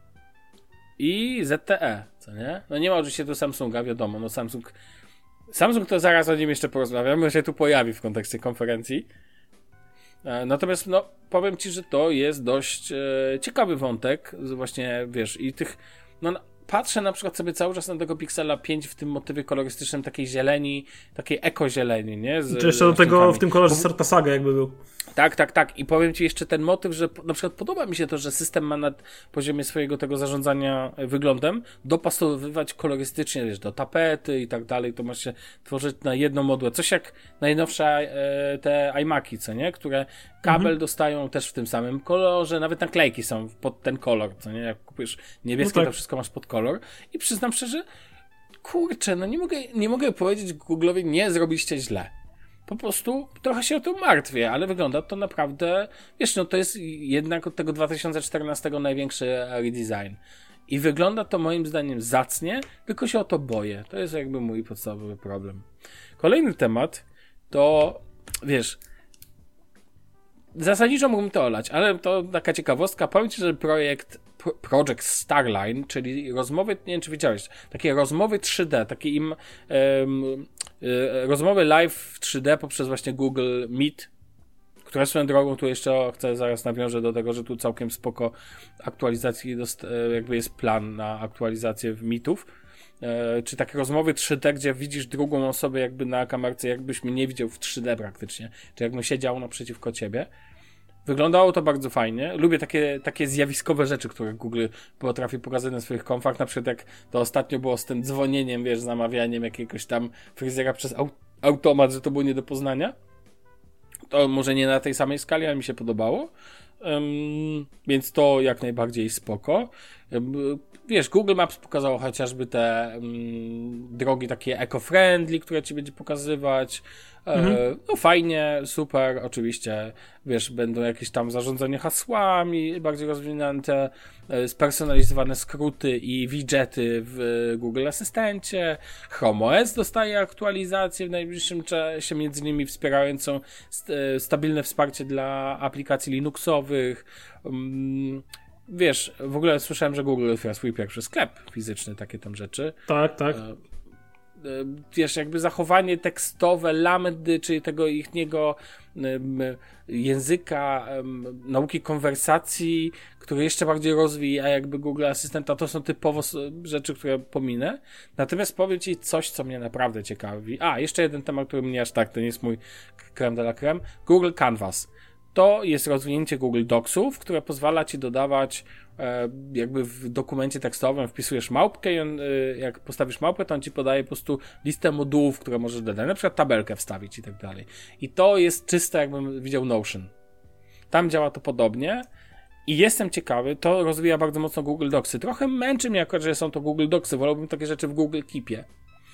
i Z T E, co nie? No nie ma oczywiście tu Samsunga, wiadomo, no Samsung Samsung to zaraz o nim jeszcze porozmawiamy, bo się tu pojawi w kontekście konferencji. Natomiast no, powiem ci, że to jest dość e, ciekawy wątek, właśnie wiesz, i tych, no patrzę na przykład sobie cały czas na tego Pixela pięć w tym motywie kolorystycznym takiej zieleni, takiej ekozieleni, nie? Z, Czy jeszcze do tego w tym kolorze Sarta Saga jakby był. Tak, tak, tak. I powiem ci jeszcze ten motyw, że na przykład podoba mi się to, że system ma na poziomie swojego tego zarządzania wyglądem dopasowywać kolorystycznie, wiesz, do tapety i tak dalej, to masz się tworzyć na jedną modłę. Coś jak najnowsze e, te iMaki, co nie? Które kabel mhm. dostają też w tym samym kolorze, nawet naklejki są pod ten kolor, co nie? Jak kupujesz niebieskie, no tak. To wszystko masz pod kolor. I przyznam szczerze, kurczę, no nie mogę, nie mogę powiedzieć Google'owi, nie zrobiliście źle. Po prostu trochę się o to martwię, ale wygląda to naprawdę, wiesz, no to jest jednak od tego dwa tysiące czternastego największy redesign. I wygląda to moim zdaniem zacnie, tylko się o to boję. To jest jakby mój podstawowy problem. Kolejny temat to, wiesz, zasadniczo mógłbym to olać, ale to taka ciekawostka. Powiem ci, że projekt Project Starline, czyli rozmowy, nie wiem czy widziałeś, takie rozmowy trzy D, takie im um, y, rozmowy live w trzy D poprzez właśnie Google Meet, która swoją drogą tu jeszcze chcę zaraz nawiążę do tego, że tu całkiem spoko aktualizacji, dost, jakby jest plan na aktualizację w Meetów, e, czy takie rozmowy trzy D, gdzie widzisz drugą osobę jakby na kamerce, jakbyś mnie nie widział w trzy D praktycznie, czy jakbym siedział naprzeciwko ciebie. Wyglądało to bardzo fajnie. Lubię takie, takie zjawiskowe rzeczy, które Google potrafi pokazać na swoich konfach. Na przykład jak to ostatnio było z tym dzwonieniem, wiesz, zamawianiem jakiegoś tam fryzjera przez au- automat, że to było nie do poznania. To może nie na tej samej skali, ale mi się podobało. Um, więc to jak najbardziej spoko. Um, wiesz, Google Maps pokazało chociażby te um, drogi takie eco-friendly, które ci będzie pokazywać. Mhm. E, no fajnie, super, oczywiście, wiesz, będą jakieś tam zarządzanie hasłami bardziej rozwinięte, e, spersonalizowane skróty i widgety w Google Asystencie. Chrome O S dostaje aktualizację w najbliższym czasie, między innymi wspierającą st- stabilne wsparcie dla aplikacji Linuxowych. Um, wiesz, w ogóle słyszałem, że Google otwiera swój pierwszy sklep fizyczny, takie tam rzeczy. Tak, tak. E, wiesz, jakby zachowanie tekstowe, lambdy, czyli tego ichniego um, języka um, nauki konwersacji, który jeszcze bardziej rozwija jakby Google Asystenta, to są typowo rzeczy, które pominę. Natomiast powiem ci coś, co mnie naprawdę ciekawi. A, jeszcze jeden temat, który mnie aż tak, to nie jest mój creme de la creme. Google Canvas. To jest rozwinięcie Google Docsów, które pozwala ci dodawać e, jakby w dokumencie tekstowym wpisujesz małpkę i on, e, jak postawisz małpkę, to on ci podaje po prostu listę modułów, które możesz dodać, na przykład tabelkę wstawić i tak dalej. I to jest czyste, jakbym widział Notion. Tam działa to podobnie i jestem ciekawy, to rozwija bardzo mocno Google Docsy. Trochę męczy mnie akurat, że są to Google Docsy, wolałbym takie rzeczy w Google Keepie.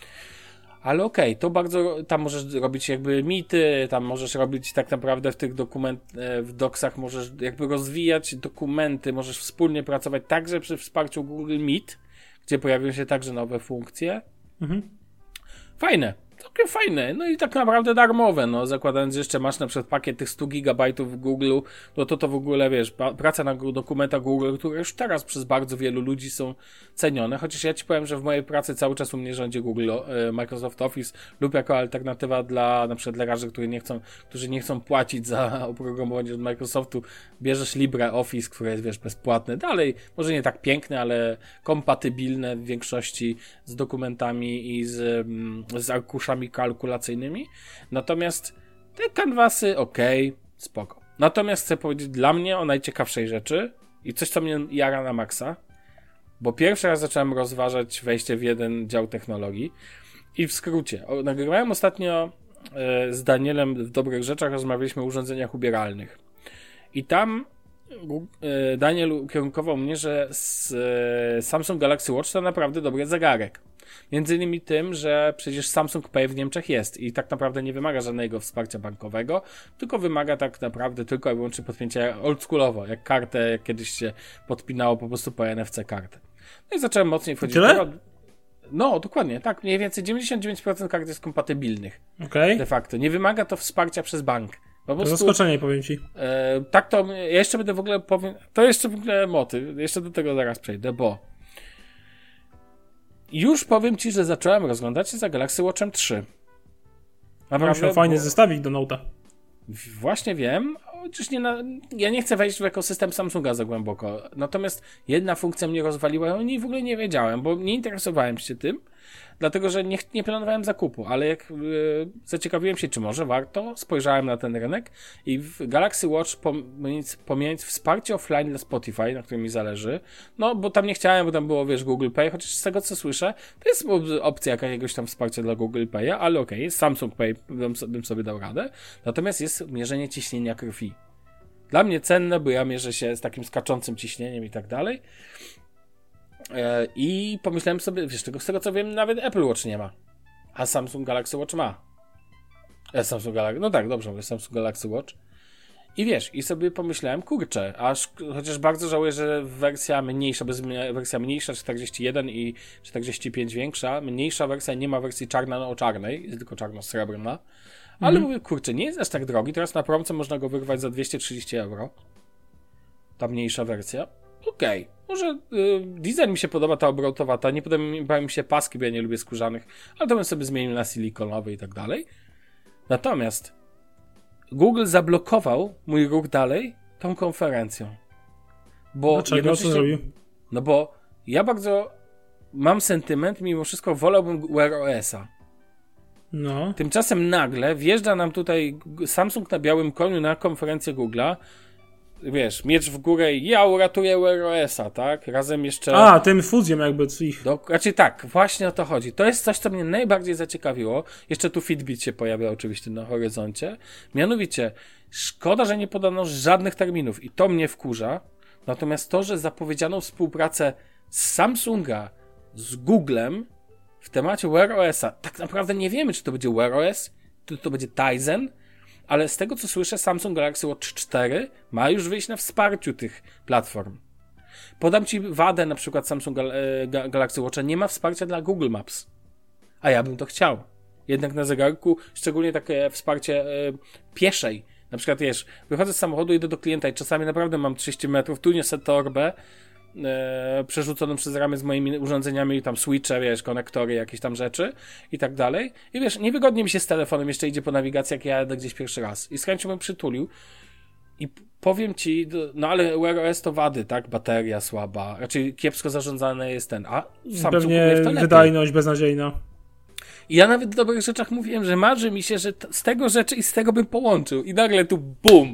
Ale okej, okay, to bardzo, tam możesz robić jakby mity, tam możesz robić tak naprawdę w tych dokument, w docsach możesz jakby rozwijać dokumenty, możesz wspólnie pracować także przy wsparciu Google Meet, gdzie pojawią się także nowe funkcje. Mhm. Fajne. całkiem fajne, no i tak naprawdę darmowe, no zakładając, że jeszcze masz na przykład pakiet tych stu gigabajtów w Google, no to to w ogóle, wiesz, praca na dokumentach Google, które już teraz przez bardzo wielu ludzi są cenione, chociaż ja ci powiem, że w mojej pracy cały czas u mnie rządzi Google, Microsoft Office lub jako alternatywa dla, na przykład lekarzy, którzy nie chcą, którzy nie chcą płacić za oprogramowanie od Microsoftu, bierzesz LibreOffice, które jest, wiesz, bezpłatne, dalej, może nie tak piękne, ale kompatybilne w większości z dokumentami i z, z arkuszami kalkulacyjnymi. Natomiast te kanwasy, okej, okay, spoko. Natomiast chcę powiedzieć dla mnie o najciekawszej rzeczy i coś, co mnie jara na maksa, bo pierwszy raz zacząłem rozważać wejście w jeden dział technologii i w skrócie. Nagrywałem ostatnio e, z Danielem w Dobrych Rzeczach, rozmawialiśmy o urządzeniach ubieralnych. I tam e, Daniel ukierunkował mnie, że z, e, Samsung Galaxy Watch to naprawdę dobry zegarek. Między innymi tym, że przecież Samsung Pay w Niemczech jest i tak naprawdę nie wymaga żadnego wsparcia bankowego, tylko wymaga tak naprawdę tylko i wyłącznie podpięcia oldschoolowo, jak kartę, jak kiedyś się podpinało po prostu po N F C kartę. No i zacząłem mocniej wchodzić. Tyle? No, dokładnie, tak, mniej więcej dziewięćdziesiąt dziewięć procent kart jest kompatybilnych. Okej. De facto. Nie wymaga to wsparcia przez bank. Po prostu, zaskoczenie, powiem ci. E, tak to, ja jeszcze będę w ogóle powiem, to jeszcze w ogóle motyw, jeszcze do tego zaraz przejdę, bo już powiem ci, że zacząłem rozglądać się za Galaxy Watchem trzy. Naprawdę, no, fajnie bo... zestawić do Note'a. Właśnie wiem, chociaż nie na... ja nie chcę wejść w ekosystem Samsunga za głęboko. Natomiast jedna funkcja mnie rozwaliła i o niej w ogóle nie wiedziałem, bo nie interesowałem się tym, dlatego że nie, nie planowałem zakupu, ale jak yy, zaciekawiłem się, czy może warto, spojrzałem na ten rynek i w Galaxy Watch pomijając, pomijając wsparcie offline dla Spotify, na którym mi zależy, no bo tam nie chciałem, bo tam było, wiesz, Google Pay, chociaż z tego co słyszę, to jest opcja jakiegoś tam wsparcia dla Google Pay'a, ale okej, okay, Samsung Pay bym, bym sobie dał radę, natomiast jest mierzenie ciśnienia krwi. Dla mnie cenne, bo ja mierzę się z takim skaczącym ciśnieniem i tak dalej. I pomyślałem sobie, wiesz, tego, z tego co wiem, nawet Apple Watch nie ma. A Samsung Galaxy Watch ma. E, Samsung Galaxy, no tak, dobrze mówię, Samsung Galaxy Watch. I wiesz, i sobie pomyślałem, kurczę, aż chociaż bardzo żałuję, że wersja mniejsza, bez wersja mniejsza, czterdzieści jeden i czterdzieści pięć większa, mniejsza wersja nie ma wersji czarno-czarnej, jest tylko czarno-srebrna. Ale mm. mówię, kurczę, nie jest aż tak drogi, teraz na promce można go wyrwać za dwieście trzydzieści euro. Ta mniejsza wersja. Okej, okay. Może y, design mi się podoba, ta obrotowata, nie podobają mi się paski, bo ja nie lubię skórzanych, ale to bym sobie zmienił na silikonowy i tak dalej. Natomiast Google zablokował mój ruch dalej tą konferencją. Bo dlaczego? Co zrobił? No bo ja bardzo mam sentyment, mimo wszystko wolałbym Wear O S-a. No. Tymczasem nagle wjeżdża nam tutaj Samsung na białym koniu na konferencję Google'a. Wiesz, miecz w górę i ja uratuję Wear O S-a, tak? Razem jeszcze... A, tym fuzją jakby ich... Do... Znaczy tak, właśnie o to chodzi. To jest coś, co mnie najbardziej zaciekawiło. Jeszcze tu Fitbit się pojawia oczywiście na horyzoncie. Mianowicie, szkoda, że nie podano żadnych terminów i to mnie wkurza. Natomiast to, że zapowiedziano współpracę z Samsunga z Googlem w temacie Wear O S-a, tak naprawdę nie wiemy, czy to będzie Wear O S, czy to będzie Tizen, ale z tego co słyszę, Samsung Galaxy Watch cztery ma już wyjść na wsparciu tych platform. Podam ci wadę, na przykład Samsung Gal- Galaxy Watcha nie ma wsparcia dla Google Maps. A ja bym to chciał. Jednak na zegarku, szczególnie takie wsparcie e, pieszej. Na przykład, wiesz, wychodzę z samochodu, idę do klienta i czasami naprawdę mam trzydzieści metrów, tu niosę torbę e, przerzuconą przez ramię z moimi urządzeniami, tam switche, wiesz, konektory, jakieś tam rzeczy i tak dalej. I wiesz, niewygodnie mi się z telefonem jeszcze idzie po nawigacji, jak ja jadę gdzieś pierwszy raz. I z chęcią bym przytulił. I powiem ci, no ale Wear O S to wady, tak? Bateria słaba, raczej kiepsko zarządzany jest ten, a Samsung pewnie wydajność beznadziejna. I ja nawet w Dobrych Rzeczach mówiłem, że marzy mi się, że t- z tego rzeczy i z tego bym połączył. I nagle tu BUM!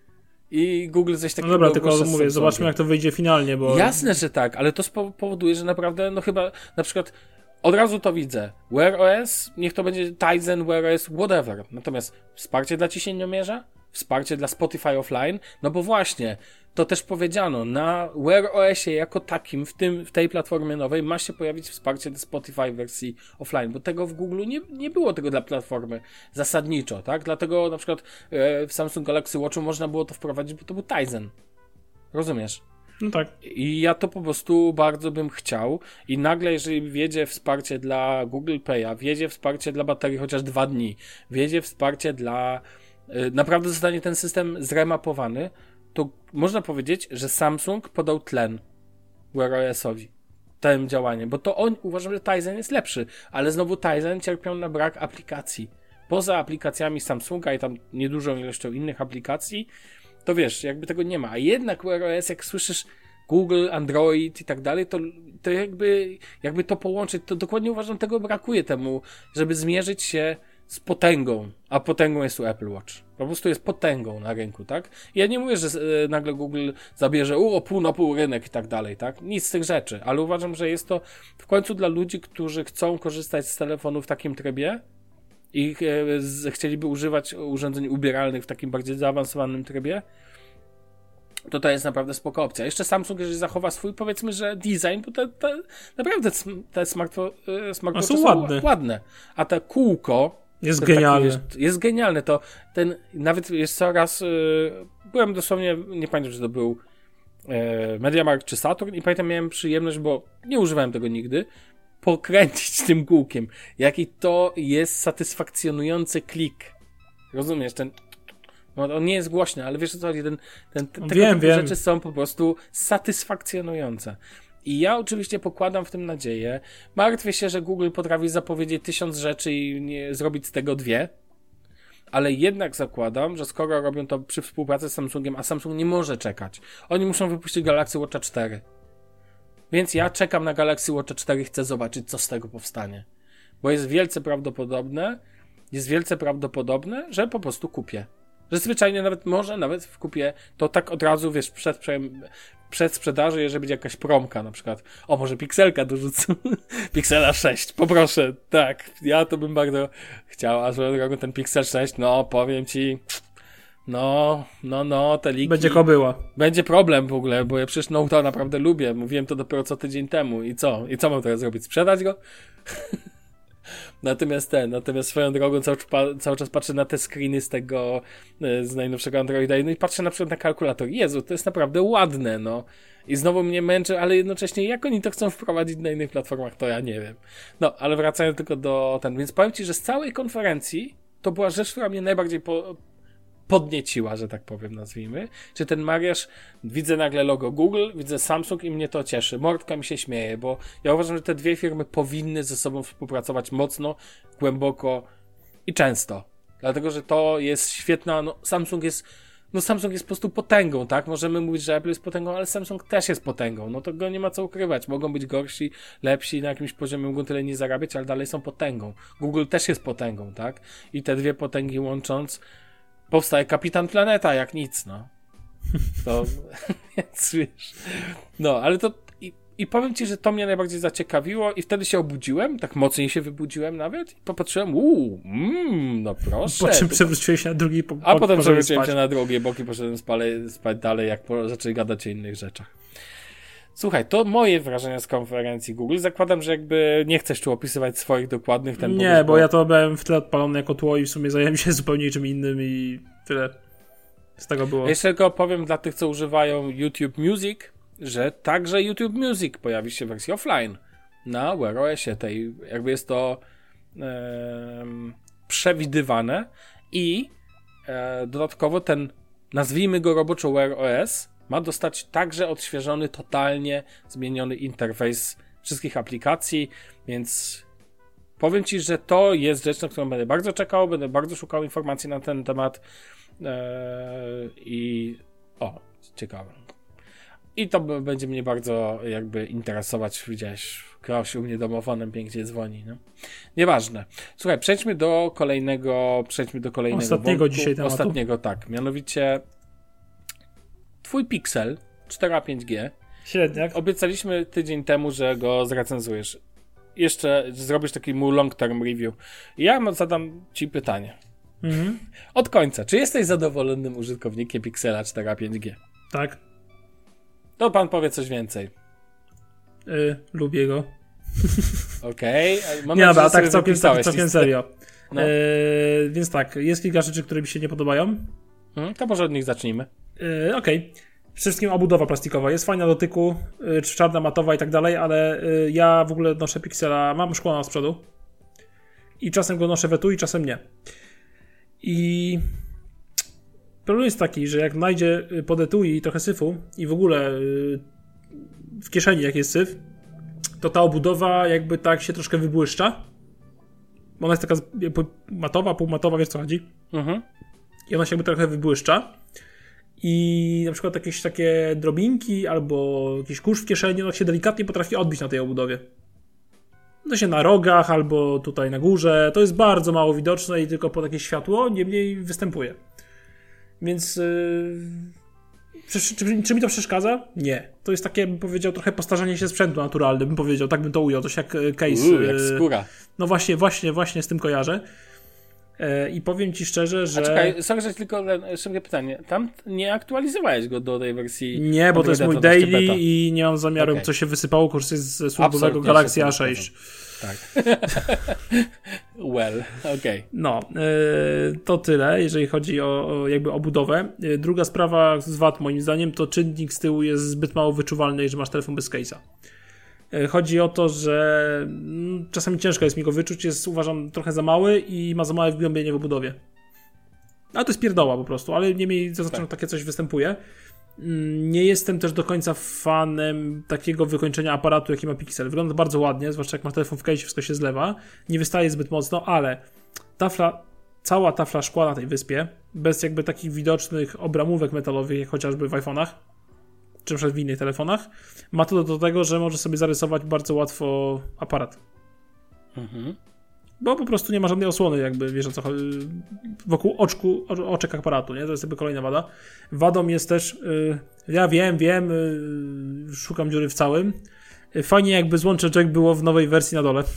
I Google coś takiego... No dobra, tylko mówię, zobaczmy jak to wyjdzie finalnie, bo... Jasne, że tak, ale to spowoduje, że naprawdę, no chyba, na przykład od razu to widzę. Wear O S, niech to będzie Tizen, Wear O S, whatever. Natomiast wsparcie dla ciśnieniomierza? Wsparcie dla Spotify offline? No bo właśnie, to też powiedziano, na Wear O S-ie jako takim, w tym, w tej platformie nowej ma się pojawić wsparcie dla Spotify w wersji offline, bo tego w Google nie, nie było tego dla platformy zasadniczo, tak? Dlatego na przykład e, w Samsung Galaxy Watchu można było to wprowadzić, bo to był Tizen. Rozumiesz? No tak. I ja to po prostu bardzo bym chciał i nagle, jeżeli wjedzie wsparcie dla Google Pay'a, wjedzie wsparcie dla baterii chociaż dwa dni, wjedzie wsparcie dla... Yy, naprawdę zostanie ten system zremapowany, to można powiedzieć, że Samsung podał tlen Wear O S-owi. Tym działaniem, bo to on, uważam, że Tizen jest lepszy, ale znowu Tizen cierpiał na brak aplikacji. Poza aplikacjami Samsunga i tam niedużą ilością innych aplikacji, to wiesz, jakby tego nie ma. A jednak Wear O S, jak słyszysz Google, Android i tak dalej, to, to jakby, jakby to połączyć, to dokładnie uważam, tego brakuje temu, żeby zmierzyć się z potęgą, a potęgą jest tu Apple Watch. Po prostu jest potęgą na rynku, tak? I ja nie mówię, że e, nagle Google zabierze o, pół na pół rynek i tak dalej, tak? Nic z tych rzeczy, ale uważam, że jest to w końcu dla ludzi, którzy chcą korzystać z telefonu w takim trybie i e, z, chcieliby używać urządzeń ubieralnych w takim bardziej zaawansowanym trybie, to to jest naprawdę spoko opcja. Jeszcze Samsung, jeżeli zachowa swój, powiedzmy, że design, bo te, te, naprawdę te smartfony smart są są ładne. ładne. A te kółko Jest to genialne. Taki, jest, jest genialne. To ten, nawet jest coraz, yy, byłem dosłownie, nie pamiętam, czy to był yy, MediaMarkt czy Saturn i pamiętam, miałem przyjemność, bo nie używałem tego nigdy, pokręcić tym kółkiem. Jaki to jest satysfakcjonujący klik. Rozumiesz? Ten No, on nie jest głośny, ale wiesz o co chodzi, ten, ten, ten, tego wiem, typu wiem. rzeczy są po prostu satysfakcjonujące. I ja oczywiście pokładam w tym nadzieję. Martwię się, że Google potrafi zapowiedzieć tysiąc rzeczy i nie zrobić z tego dwie, ale jednak zakładam, że skoro robią to przy współpracy z Samsungiem, a Samsung nie może czekać, oni muszą wypuścić Galaxy Watcha cztery. Więc ja czekam na Galaxy Watcha cztery i chcę zobaczyć, co z tego powstanie. Bo jest wielce prawdopodobne, jest wielce prawdopodobne, że po prostu kupię. Że zwyczajnie nawet, może nawet w kupie, to tak od razu, wiesz, przed, przed, przed sprzedaży, jeżeli będzie jakaś promka na przykład. O, może Pixelka dorzucę. Pixela sześć, poproszę. Tak, ja to bym bardzo chciał, a swoją drogą ten Pixel sześć, no, powiem ci, no, no, no, te liki. Będzie kobyła. Będzie problem w ogóle, bo ja przecież Note'a naprawdę lubię. Mówiłem to dopiero co tydzień temu. I co? I co mam teraz zrobić? Sprzedać go? Natomiast ten, natomiast swoją drogą cały, cały czas patrzę na te screeny z tego, z najnowszego Androida no i patrzę na przykład na kalkulator. Jezu, to jest naprawdę ładne, no. I znowu mnie męczy, ale jednocześnie jak oni to chcą wprowadzić na innych platformach, to ja nie wiem. No, ale wracając tylko do ten, więc powiem ci, że z całej konferencji to była rzecz, która mnie najbardziej po, podnieciła, że tak powiem, nazwijmy. Czy ten mariaż, widzę nagle logo Google, widzę Samsung i mnie to cieszy. Mordka mi się śmieje, bo ja uważam, że te dwie firmy powinny ze sobą współpracować mocno, głęboko i często. Dlatego, że to jest świetna, no Samsung jest, no Samsung jest po prostu potęgą, tak? Możemy mówić, że Apple jest potęgą, ale Samsung też jest potęgą. No to go nie ma co ukrywać. Mogą być gorsi, lepsi, na jakimś poziomie mogą tyle nie zarabiać, ale dalej są potęgą. Google też jest potęgą, tak? I te dwie potęgi łącząc powstaje Kapitan Planeta, jak nic, no. To, więc wiesz. No, ale to i, i powiem ci, że to mnie najbardziej zaciekawiło i wtedy się obudziłem, tak mocniej się wybudziłem nawet i popatrzyłem, uuu, mm, no proszę. Po czym to... przewróciłeś się na drugi po, A po, potem po, przewróciłem spać. się na drugie boki, poszedłem spać, spać dalej, jak po, zaczęli gadać o innych rzeczach. Słuchaj, to moje wrażenia z konferencji Google. Zakładam, że jakby nie chcesz tu opisywać swoich dokładnych tempów. Nie, bo ja to miałem w tle odpalone jako tło i w sumie zająłem się zupełnie czym innym i tyle z tego było. Jeszcze tylko powiem dla tych, co używają YouTube Music, że także YouTube Music pojawi się w wersji offline na Wear O S-ie tej. Jakby jest to e, przewidywane i e, dodatkowo ten, nazwijmy go roboczo Wear O S, ma dostać także odświeżony, totalnie zmieniony interfejs wszystkich aplikacji, więc powiem ci, że to jest rzecz, na którą będę bardzo czekał, będę bardzo szukał informacji na ten temat eee, i o, ciekawe. I to b- będzie mnie bardzo jakby interesować. Widziałeś, Kroś u mnie domofonem pięknie dzwoni, no. Nieważne. Słuchaj, przejdźmy do kolejnego, przejdźmy do kolejnego Ostatniego wątku. dzisiaj tematu. Ostatniego, tak. Mianowicie twój Pixel cztery a pięć G. Średniak. Obiecaliśmy tydzień temu, że go zrecenzujesz. Jeszcze zrobisz taki mój long term review. Ja zadam ci pytanie. Mhm. Od końca. Czy jesteś zadowolonym użytkownikiem Pixela cztery a pięć G? Tak. To pan powie coś więcej. Y, lubię go. Okej. Okay. Nie, dobra, tak całkiem, całkiem, całkiem listę. serio. No. Y, więc tak, jest kilka rzeczy, które mi się nie podobają. Hmm, to może od nich zacznijmy. Yy, Okej. Przede wszystkim obudowa plastikowa. Jest fajna do dotyku, yy, czarna, matowa i tak dalej, ale yy, ja w ogóle noszę Pixela, mam szkło z przodu i czasem go noszę w etui, czasem nie. I problem jest taki, że jak najdzie pod etui trochę syfu i w ogóle yy, w kieszeni jak jest syf, to ta obudowa jakby tak się troszkę wybłyszcza. Ona jest taka matowa, półmatowa, wiesz co chodzi? Mhm. I ona się jakby trochę wybłyszcza. I na przykład jakieś takie drobinki albo jakiś kurz w kieszeni, ona się delikatnie potrafi odbić na tej obudowie. No się na rogach albo tutaj na górze. To jest bardzo mało widoczne i tylko pod jakieś światło, niemniej występuje. Więc yy, czy, czy, czy mi to przeszkadza? Nie. To jest takie, bym powiedział, trochę postarzanie się sprzętu naturalny, bym powiedział, tak bym to ujął. Coś jak case. Uuu, jak skóra. No właśnie, właśnie, właśnie z tym kojarzę. I powiem ci szczerze, że... A czekaj, sorry, że tylko szybkie pytanie. Tam nie aktualizowałeś go do tej wersji... Nie, bo to jest mój daily i nie mam zamiaru, okay. co się wysypało, korzystać ze służbowego Galaxy A sześć. Tak. Well, okej. Okay. No, to tyle, jeżeli chodzi o, o jakby obudowę. Druga sprawa z wad moim zdaniem, to czynnik z tyłu jest zbyt mało wyczuwalny, że masz telefon bez case'a. Chodzi o to, że czasami ciężko jest mi go wyczuć, jest uważam trochę za mały i ma za małe wgłębienie w obudowie. Ale to jest pierdoła po prostu, ale niemniej zaznaczam, tak. takie coś występuje. Nie jestem też do końca fanem takiego wykończenia aparatu, jaki ma Pixel. Wygląda bardzo ładnie, zwłaszcza jak masz telefon w case'ie, wszystko się zlewa. Nie wystaje zbyt mocno, ale tafla, cała tafla szkła na tej wyspie, bez jakby takich widocznych obramówek metalowych, jak chociażby w iPhone'ach, czy na przykład w innych telefonach, ma to do tego, że może sobie zarysować bardzo łatwo aparat. Mhm. Bo po prostu nie ma żadnej osłony, jakby, wiesz o co chodzi, wokół oczku, oczek aparatu, nie? To jest jakby kolejna wada. Wadą jest też, yy, ja wiem, wiem, yy, szukam dziury w całym. Yy, fajnie jakby złącze jack było w nowej wersji na dole.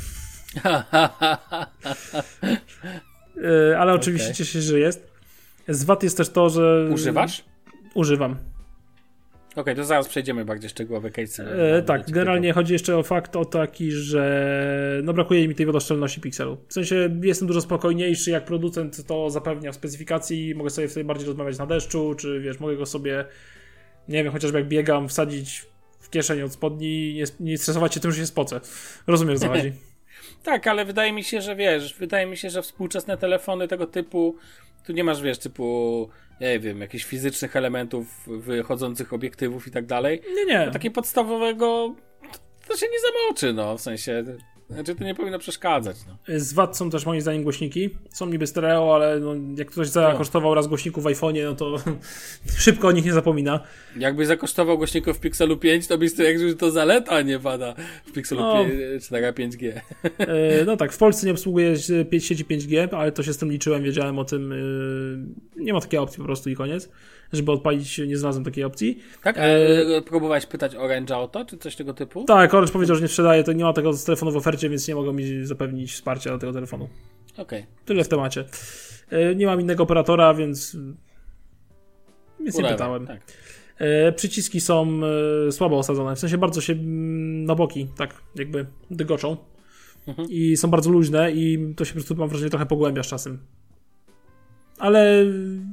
yy, ale oczywiście okay. Cieszę się, że jest. Z wad jest też to, że... Używasz? Używam. Okej, okay, to zaraz przejdziemy bardziej szczegółowe case'y. E, tak, generalnie pytał. Chodzi jeszcze o fakt o taki, że no brakuje mi tej wodoszczelności pikselu. W sensie jestem dużo spokojniejszy, jak producent to zapewnia w specyfikacji, mogę sobie wtedy bardziej rozmawiać na deszczu, czy wiesz, mogę go sobie, nie wiem, chociażby jak biegam, wsadzić w kieszeń od spodni i nie, nie stresować się tym, że się spocę. Rozumiesz, co chodzi? Tak, ale wydaje mi się, że wiesz, wydaje mi się, że współczesne telefony tego typu, tu nie masz, wiesz, typu, nie wiem, jakichś fizycznych elementów wychodzących obiektywów i tak dalej. Nie, nie. To takiego podstawowego to, to się nie zamoczy, no, w sensie, znaczy to nie powinno przeszkadzać, no. Z wad są też moim zdaniem głośniki. Są niby stereo, ale no, jak ktoś zakosztował raz głośników w iPhone'ie, no to szybko o nich nie zapomina. Jakby zakosztował głośników w Pixelu pięć, to byś to jak że to zaleta, a nie wada w Pixelu no. cztery pięć G. Yy, no tak, w Polsce nie obsługuje sieci pięć G, ale to się z tym liczyłem, wiedziałem o tym. Yy, nie ma takiej opcji po prostu i koniec. Żeby odpalić, nie znalazłem takiej opcji. Tak? A yy, próbowałeś pytać Orange'a o to, czy coś tego typu? Tak, Orange powiedział, że nie sprzedaje, to nie ma tego z telefonu w ofercie, więc nie mogą mi zapewnić wsparcia do tego telefonu. Okej. Okay. Tyle w temacie. Yy, nie mam innego operatora, więc więc nie pytałem. Tak. Yy, przyciski są yy, słabo osadzone, w sensie bardzo się yy, na boki, tak jakby dygoczą. Mhm. I są bardzo luźne i to się po prostu, mam wrażenie, trochę pogłębia z czasem. Ale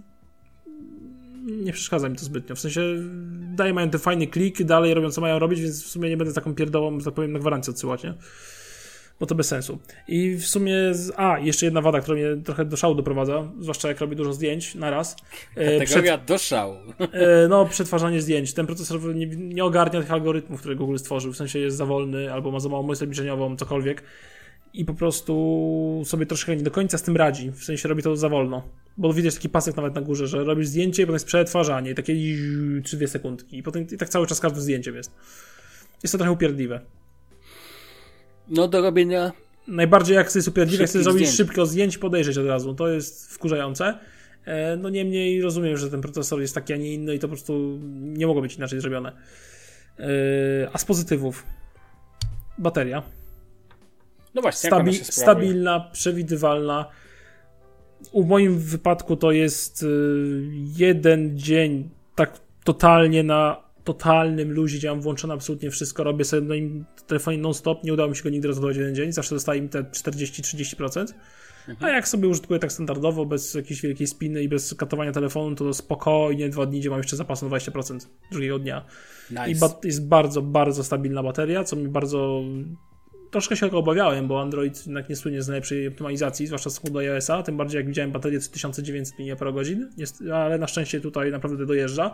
nie przeszkadza mi to zbytnio. W sensie daje mają ten fajny klik, dalej robią co mają robić, więc w sumie nie będę taką pierdołą, że tak powiem, na gwarancję odsyłać, nie? Bo to bez sensu. I w sumie... Z... A, jeszcze jedna wada, która mnie trochę do szału doprowadza, zwłaszcza jak robię dużo zdjęć na raz. Kategoria Przed... do szału. No, przetwarzanie zdjęć. Ten procesor nie, nie ogarnia tych algorytmów, które Google stworzył. W sensie jest za wolny, albo ma za małą moc obliczeniową, cokolwiek. I po prostu sobie troszkę nie do końca z tym radzi. W sensie robi to za wolno. Bo widać taki pasek nawet na górze, że robisz zdjęcie i potem jest przetwarzanie. Takie trzy dwie sekundki. I potem i tak cały czas każdym zdjęciem jest. Jest to trochę upierdliwe. No do robienia... Najbardziej jak jest upierdliwe, jak chcesz zrobić zdjęć. szybko zdjęć, podejrzeć od razu. To jest wkurzające. No niemniej rozumiem, że ten procesor jest taki, a nie inny i to po prostu nie mogło być inaczej zrobione. A z pozytywów. Bateria. No właśnie, Stabi- się stabilna, przewidywalna. W moim wypadku to jest jeden dzień tak totalnie na totalnym luzie, gdzie mam włączone absolutnie wszystko, robię sobie na telefonie non-stop, nie udało mi się go nigdy rozładować w jeden dzień, zawsze dostaję mi te czterdzieści do trzydziestu procent. A jak sobie użytkuję tak standardowo, bez jakiejś wielkiej spiny i bez katowania telefonu, to spokojnie dwa dni, gdzie mam jeszcze zapas na dwadzieścia procent drugiego dnia. Nice. I ba- jest bardzo, bardzo stabilna bateria, co mi bardzo... Troszkę się tego obawiałem, bo Android jednak nie słynie z najlepszej optymalizacji, zwłaszcza w stosunku do iOS-a, tym bardziej jak widziałem baterię trzy tysiące dziewięćset miliampergodzin, ale na szczęście tutaj naprawdę dojeżdża.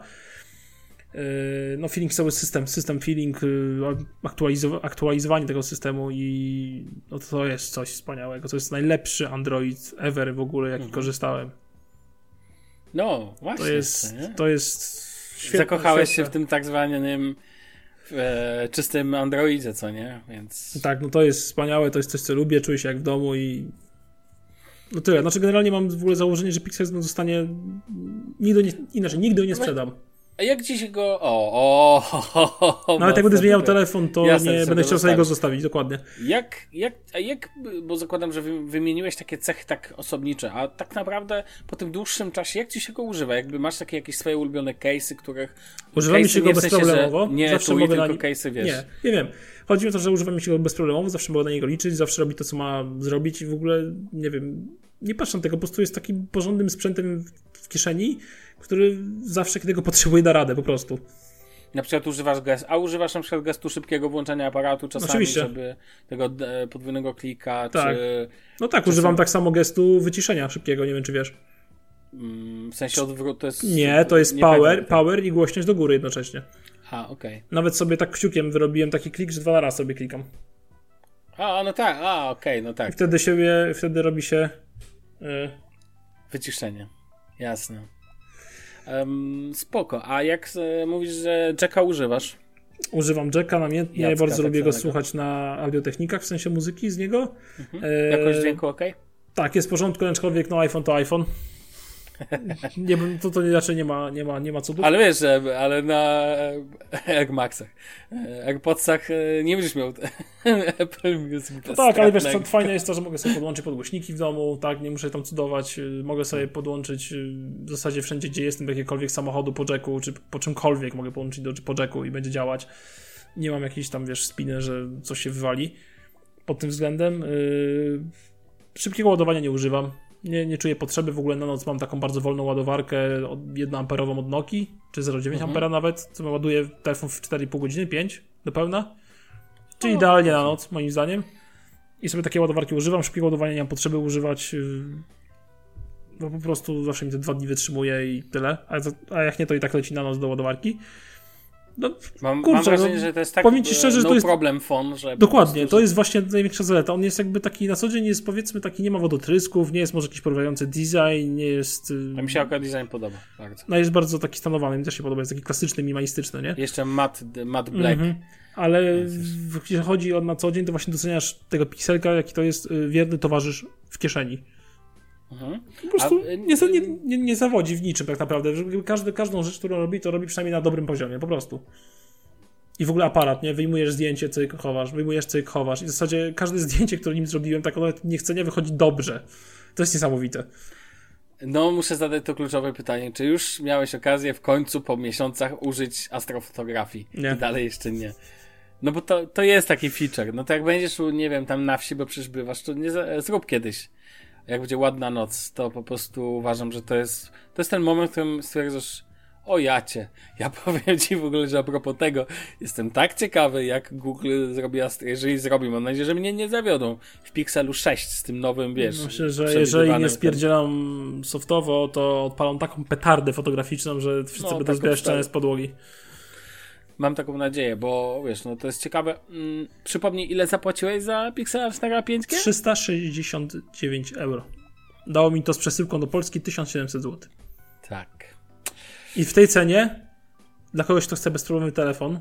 No feeling, cały system, system feeling, aktualizow- aktualizowanie tego systemu i no to jest coś wspaniałego. To jest najlepszy Android ever w ogóle, jaki mhm. korzystałem. No, właśnie. To jest, to jest świetne. Zakochałeś świetne. się w tym tak zwanym e, czystym Androidzie, co nie? Więc... Tak, no to jest wspaniałe, to jest coś, co lubię, czuję się jak w domu i no tyle. Znaczy generalnie mam w ogóle założenie, że Pixel zostanie nigdy nie, inaczej, nigdy nie sprzedam. A jak dziś go... O, o, ho, ho, ho, no ale jak będę zmieniał telefon, to jasne, nie będę chciał sobie go zostawić, dokładnie. Jak, jak, a jak, bo zakładam, że wymieniłeś takie cechy tak osobnicze, a tak naprawdę po tym dłuższym czasie, jak ci się go używa? Jakby masz takie jakieś swoje ulubione case'y, których... Używam mi się go w sensie, bezproblemowo. Nie, zawsze tu mogę tylko na... case'y, wiesz. Nie, nie wiem. Chodzi o to, że używam mi się go bezproblemowo, zawsze mogę na niego liczyć, zawsze robi to, co ma zrobić i w ogóle, nie wiem, nie patrzę na tego, po prostu jest takim porządnym sprzętem w kieszeni, który zawsze, kiedy go potrzebuję, da radę, po prostu. Na przykład używasz gest, a używasz na przykład gestu szybkiego włączania aparatu czasami, Oczywiście. żeby tego e, podwójnego klika, tak. czy... No tak, czy używam są... tak samo gestu wyciszenia szybkiego, nie wiem, czy wiesz. Mm, w sensie odwrót to jest... Nie, to jest power, power i głośność do góry jednocześnie. A, okej. Okay. Nawet sobie tak kciukiem wyrobiłem taki klik, że dwa na raz sobie klikam. A, no tak, a, okej, okay, no tak. I wtedy siebie, wtedy robi się... Y... Wyciszenie, jasne. Um, spoko. A jak e, mówisz, że Jacka używasz? Używam Jacka namiętnie, Jacka, bardzo tak lubię go samego. słuchać na audiotechnikach, w sensie muzyki z niego. Mhm. E... Jakość dźwięku ok? Tak, jest w porządku, aczkolwiek no iPhone to iPhone. Nie, to, to raczej nie ma, nie ma, nie ma cudów. Ale wiesz, że, ale na Air Maxach, AirPodsach nie będziesz miał Apple Music. No tak, ale wiesz, co fajne jest to, że mogę sobie podłączyć podgłośniki w domu, tak, nie muszę tam cudować, mogę sobie podłączyć w zasadzie wszędzie, gdzie jestem, do jakiegokolwiek samochodu po jacku, czy po czymkolwiek mogę podłączyć do, po jacku i będzie działać. Nie mam jakiejś tam, wiesz, spiny, że coś się wywali pod tym względem. Yy... Szybkiego ładowania nie używam. Nie, nie czuję potrzeby, w ogóle na noc mam taką bardzo wolną ładowarkę jednoamperową od Nokii, czy zero przecinek dziewięć mhm. ampera nawet, co ładuję telefon w cztery i pół godziny, pięć do pełna. Czyli o, idealnie na noc, moim zdaniem. I sobie takie ładowarki używam, szybkiego ładowania nie mam potrzeby używać, bo po prostu zawsze mi te dwa dni wytrzymuje i tyle. A, a jak nie, to i tak leci na noc do ładowarki. No, mam, kurczę, mam wrażenie, no, że to jest tak powiem ci szczerze, no że to jest problem phone, że dokładnie, prostu, to jest właśnie największa zaleta. On jest jakby taki na co dzień, jest powiedzmy taki, nie ma wodotrysków, nie jest może jakiś porywający design, nie jest... A mi się akurat design podoba bardzo. No jest bardzo taki stanowany, mi też się podoba, jest taki klasyczny, minimalistyczny, nie? Jeszcze matte, matte black. Mm-hmm. Ale jeśli chodzi o na co dzień, to właśnie doceniasz tego pikselka, jaki to jest wierny towarzysz w kieszeni. Mhm. Po prostu A, nie, nie, nie, nie zawodzi w niczym tak naprawdę. Każdy, każdą rzecz, którą robi, to robi przynajmniej na dobrym poziomie, po prostu. I w ogóle aparat, nie? Wyjmujesz zdjęcie, cyk, chowasz, wyjmujesz, cyk, chowasz. I w zasadzie każde zdjęcie, które nim zrobiłem, tak nawet nie chce, nie wychodzi dobrze. To jest niesamowite. No, muszę zadać to kluczowe pytanie. Czy już miałeś okazję w końcu po miesiącach użyć astrofotografii? Nie. I dalej jeszcze nie. No bo to, to jest taki feature. No to jak będziesz, nie wiem, tam na wsi, bo przecież bywasz, to nie za, zrób kiedyś. Jak będzie ładna noc, to po prostu uważam, że to jest to jest ten moment, w którym stwierdzasz, o jacie, ja powiem ci w ogóle, że a propos tego, jestem tak ciekawy, jak Google zrobi, jeżeli zrobi, mam nadzieję, że mnie nie zawiodą w Pixelu sześć z tym nowym, wiesz. Myślę, że jeżeli nie spierdzielam softowo, to odpalą taką petardę fotograficzną, że wszyscy no, będą tak zbierać ściany z podłogi. Mam taką nadzieję, bo wiesz, no to jest ciekawe. Hmm, przypomnij, ile zapłaciłeś za Pixela cztery a pięć G? trzysta sześćdziesiąt dziewięć euro. Dało mi to z przesyłką do Polski tysiąc siedemset złotych. Tak. I w tej cenie, dla kogoś, kto chce bezproblemowy telefon,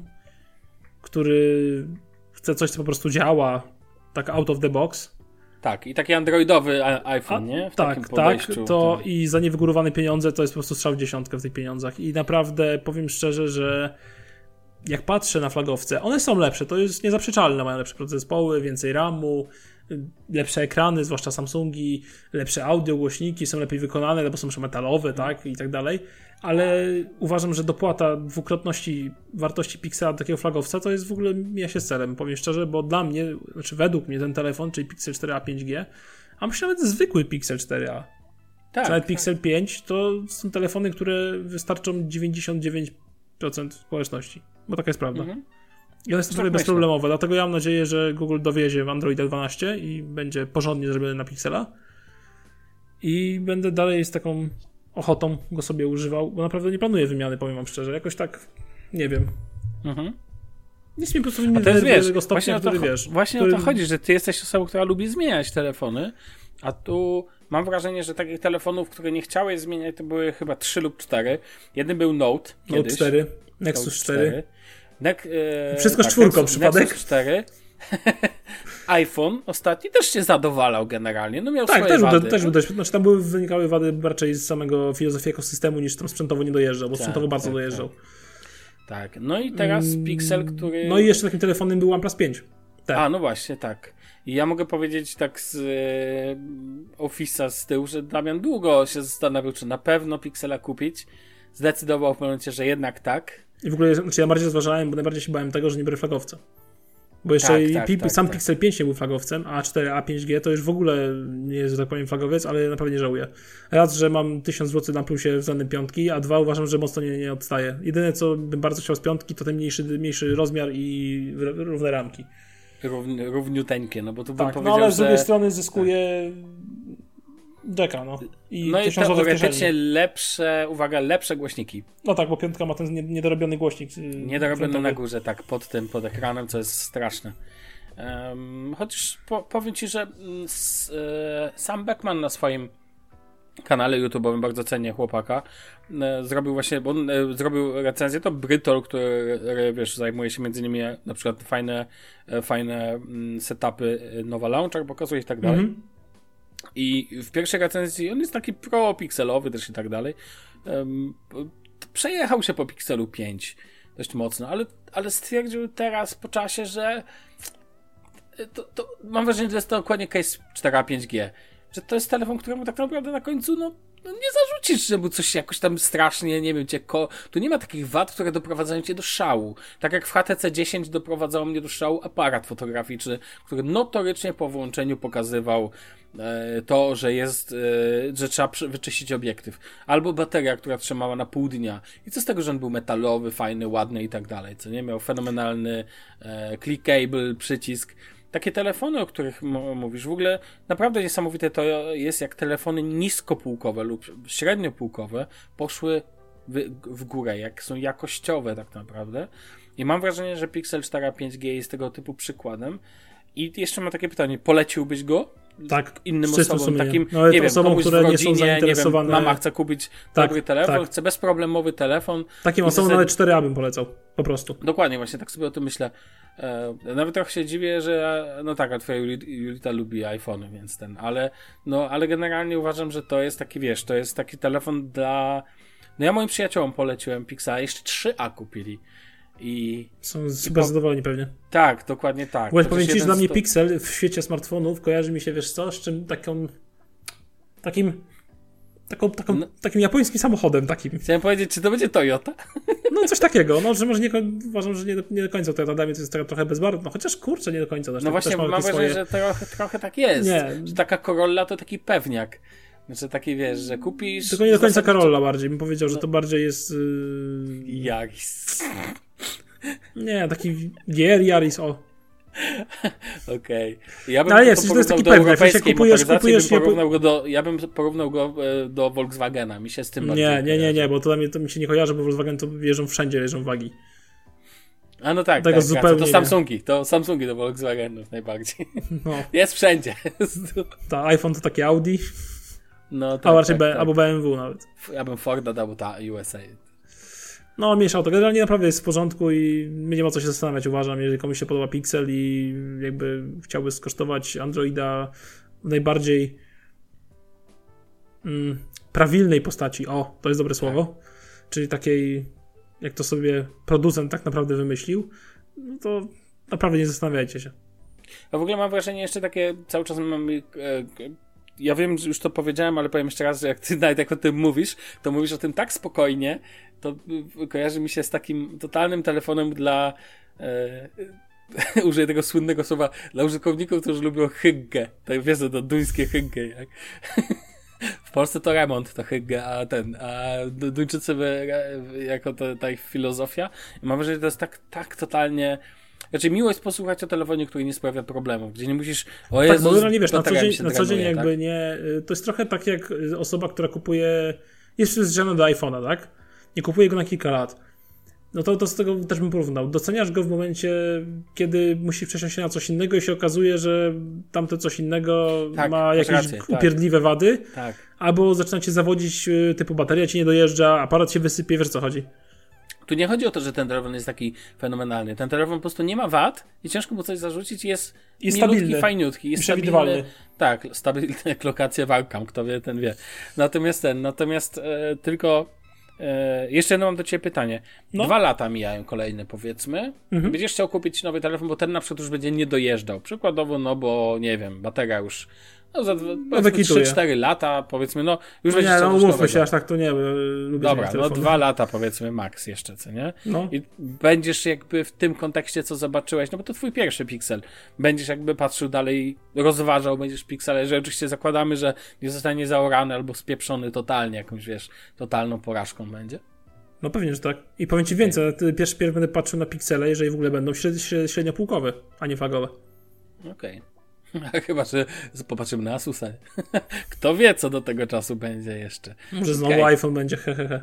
który chce coś, co po prostu działa, tak out of the box. Tak, i taki androidowy iPhone, a, nie? W tak, takim podejściu, tak, to tak. I za niewygórowane pieniądze to jest po prostu strzał w dziesiątkę w tych pieniądzach. I naprawdę powiem szczerze, że jak patrzę na flagowce, one są lepsze, to jest niezaprzeczalne, mają lepsze zespoły, więcej ramu, lepsze ekrany, zwłaszcza Samsungi, lepsze audio, głośniki, są lepiej wykonane, bo są metalowe, tak, i tak dalej, ale uważam, że dopłata dwukrotności wartości Pixela do takiego flagowca to jest w ogóle mija się z celem, powiem szczerze, bo dla mnie, znaczy według mnie ten telefon, czyli Pixel cztery a pięć G, A myślę nawet zwykły Pixel cztery a. Tak, czy nawet tak. Pixel pięć to są telefony, które wystarczą dziewięćdziesiąt dziewięć procent społeczności. Bo taka jest prawda. Mhm. I one są Tak sobie myślę. bezproblemowe, dlatego ja mam nadzieję, że Google dowiezie w Androida dwanaście i będzie porządnie zrobiony na Pixela. I będę dalej z taką ochotą go sobie używał, bo naprawdę nie planuję wymiany, powiem wam szczerze. Jakoś tak, nie wiem. Mhm. Nic mi po prostu A nie to jest, denerwuje wiesz, tego stopnia, właśnie, o to, który wiesz. właśnie który... o to chodzi, że ty jesteś osobą, która lubi zmieniać telefony, a tu mam wrażenie, że takich telefonów, które nie chciałeś zmieniać, to były chyba trzy lub cztery. Jeden był Note kiedyś. Note cztery, Nexus Note cztery. Nek, e, Wszystko z tak, czwórką, Nexus, przypadek? Nexus cztery. iPhone ostatni też się zadowalał generalnie. No miał Tak, swoje też, wady. też, też, też, znaczy tam były, wynikały wady raczej z samego filozofii ekosystemu, niż tam sprzętowo nie dojeżdżał, bo Tak, sprzętowo bardzo tak, dojeżdżał. Tak, no i teraz Mm, Pixel, który... No i jeszcze takim telefonem był OnePlus pięć. Tak. A, no właśnie, tak. I ja mogę powiedzieć tak z e, Office'a z tyłu, że Damian długo się zastanawiał, czy na pewno Pixela kupić. Zdecydował w momencie, że jednak tak. I w ogóle, znaczy ja bardziej rozważałem, bo najbardziej się bałem tego, że nie biorę flagowca. Bo jeszcze Tak, i tak, pi- tak, sam tak. Pixel pięć nie był flagowcem, a cztery, a pięć G to już w ogóle nie jest, że tak powiem, flagowiec, ale naprawdę nie żałuję. Raz, że mam tysiąc złotych na plusie względem piątki, a dwa, uważam, że mocno nie, nie odstaje. Jedyne, co bym bardzo chciał z piątki, to ten mniejszy, mniejszy rozmiar i r- równe ramki. Równi, równiuteńkie, no bo tu bym Tak, no powiedział, ale z drugiej że... strony zyskuje jacka, no. I No i tysiąc złotych w teoretycznie kieszeni. lepsze, uwaga, lepsze głośniki. No tak, bo piątka ma ten nie- niedorobiony głośnik. yy, Niedorobione frontowy. na górze, tak, pod tym, pod ekranem, co jest straszne. Um, chociaż po, powiem ci, że mm, s, e, sam Beckman na swoim kanale YouTube'owym, bardzo cenię chłopaka, e, zrobił właśnie, bo on e, zrobił recenzję, to Brytol, który, e, wiesz, zajmuje się między innymi na przykład fajne, e, fajne mm, setupy, e, Nova Launcher pokazuje i tak dalej. Mhm. I w pierwszej recenzji on jest taki pro-pikselowy też i tak dalej. Um, przejechał się po Pixelu pięć dość mocno, ale, ale stwierdził teraz po czasie, że to, to mam wrażenie, że jest to dokładnie case cztery A pięć G. Że to jest telefon, któremu tak naprawdę na końcu no, no nie zarzucisz, że mu coś jakoś tam strasznie, nie wiem, cię ko... Tu nie ma takich wad, które doprowadzają cię do szału. Tak jak w H T C dziesięć doprowadzał mnie do szału aparat fotograficzny, który notorycznie po włączeniu pokazywał e, to, że jest, e, że trzeba przy- wyczyścić obiektyw. Albo bateria, która trzymała na pół dnia. I co z tego, że on był metalowy, fajny, ładny i tak dalej, co nie? Miał fenomenalny e, clickable, przycisk. Takie telefony, o których m- mówisz, w ogóle naprawdę niesamowite to jest, jak telefony niskopółkowe lub średniopółkowe poszły w, w górę, jak są jakościowe tak naprawdę. I mam wrażenie, że Pixel cztery A pięć G jest tego typu przykładem. I jeszcze mam takie pytanie, poleciłbyś go? Tak, Innym z czystym osobom, sumieniem. takim, No, ale nie to wiem, osobom, komuś które w nie są rodzinie, zainteresowane- nie wiem, mama chce kupić Tak, dobry telefon, tak. chce bezproblemowy telefon. Takim I osobom zasad- nawet cztery A bym polecał, po prostu. Dokładnie, właśnie tak sobie o tym myślę. E, nawet trochę się dziwię, że no tak, a twoja Juli- Julita lubi iPhony, więc ten, ale no, ale generalnie uważam, że to jest taki, wiesz, to jest taki telefon dla... No ja moim przyjaciołom poleciłem Pixela, jeszcze trzy A kupili. I Są super po- zadowoleni pewnie. tak, dokładnie tak. Bo To powiem też ci, że jeden dla z mnie to- Pixel w świecie smartfonów kojarzy mi się, wiesz co, z czym taką... Takim... Taką, taką, No. takim japońskim samochodem, takim. Chciałem powiedzieć, czy to będzie Toyota? No coś takiego, no że może nie, koń- uważam, że nie do, nie do końca Toyota dla mnie to jest taka trochę bezbarwna, no chociaż kurczę, nie do końca. Też, No tak- właśnie, też ma mam jakieś wrażenie, swoje... że trochę, trochę tak jest. Nie. Że taka Corolla to taki pewniak. Że taki, wiesz, że kupisz... Tylko nie do końca zasadniczo- Carolla bardziej, bym powiedział, że to bardziej jest... Yy... Jak? Nie, taki Gier Yaris, o. Okej. Ja bym Ale nie, to w sensie to jest porównał taki do pewniak, europejskiej w sensie kupujesz- motoryzacji, kupujesz bym je- porównał go do, ja bym porównał go e, do Volkswagena. Mi się z tym bardziej Nie, nie, nie, kojarzy. nie, bo to, dla mnie, to mi się nie kojarzy, bo Volkswagen to jeżdżą wszędzie, jeżdżą wagi. A no tak, Tego tak, zupełnie to nie. Samsungi, to Samsungi do Volkswagenów najbardziej. No, Jest wszędzie. ta iPhone to takie Audi, No tak, a raczej tak, B, tak. albo B M W nawet. Ja bym Forda dał ta U S A. No, mniejsza o to. Generalnie naprawdę jest w porządku i nie ma co się zastanawiać, uważam, jeżeli komuś się podoba Pixel i jakby chciałby skosztować Androida w najbardziej mm, prawilnej postaci. O, to jest dobre słowo. Czyli takiej, jak to sobie producent tak naprawdę wymyślił, no to naprawdę nie zastanawiajcie się. A w ogóle mam wrażenie jeszcze takie, cały czas mam... E, ja wiem, że już to powiedziałem, ale powiem jeszcze raz, że jak ty nawet jak o tym mówisz, to mówisz o tym tak spokojnie, to y, kojarzy mi się z takim totalnym telefonem dla... E, użyję tego słynnego słowa dla użytkowników, którzy lubią hyggę. Tak wiesz, to duńskie hyggę. Jak? W Polsce to remont, to hyggę, a ten, a Duńczycy by, jako to, ta ich filozofia. I mam wrażenie, że to jest tak, tak totalnie... Znaczy miło jest posłuchać o telefonie, który nie sprawia problemów, gdzie nie musisz... O Jezus, tak, bo generalnie wiesz, na co dzień, na co dzień drenuje, jakby tak? nie... To jest trochę tak jak osoba, która kupuje... Jest przyzwyczajona do iPhone'a, tak? Nie kupuje go na kilka lat. No to, to z tego też bym porównał. Doceniasz go w momencie, kiedy musisz przesiąść się na coś innego i się okazuje, że tamto coś innego tak, ma jakieś rację, upierdliwe tak. wady, tak. albo zaczyna cię zawodzić, typu bateria ci nie dojeżdża, aparat się wysypie, wiesz co chodzi. Tu nie chodzi o to, że ten telefon jest taki fenomenalny. Ten telefon po prostu nie ma wad i ciężko mu coś zarzucić. Jest, jest milutki, stabilny, fajniutki. Jest przewidywalny. Tak, stabilny jak lokacja Wacom, kto wie, ten wie. Natomiast ten, natomiast e, tylko e, jeszcze jedno mam do ciebie pytanie. No. Dwa lata mijają kolejne, powiedzmy. Mhm. Będziesz chciał kupić nowy telefon, bo ten na przykład już będzie nie dojeżdżał. Przykładowo, no bo nie wiem, bateria już no za no, trzy cztery lata, powiedzmy, no już no będzie nie, no umówmy się, aż tak to nie, lubię dobra, no dwa lata powiedzmy max jeszcze, co nie? No. I będziesz jakby w tym kontekście, co zobaczyłeś, no bo to twój pierwszy Pixel, będziesz jakby patrzył dalej, rozważał, będziesz Pixel, że oczywiście zakładamy, że nie zostanie zaorany albo spieprzony totalnie, jakąś, wiesz, totalną porażką będzie. No pewnie, że tak. I powiem ci więcej, okay. Pierwszy pierwszy będę patrzył na Pixele, jeżeli w ogóle będą średniopółkowe, a nie flagowe. Okej. Okay. Chyba, że popatrzymy na Asusa. Kto wie, co do tego czasu będzie jeszcze. Może znowu okay. iPhone będzie, hehehe.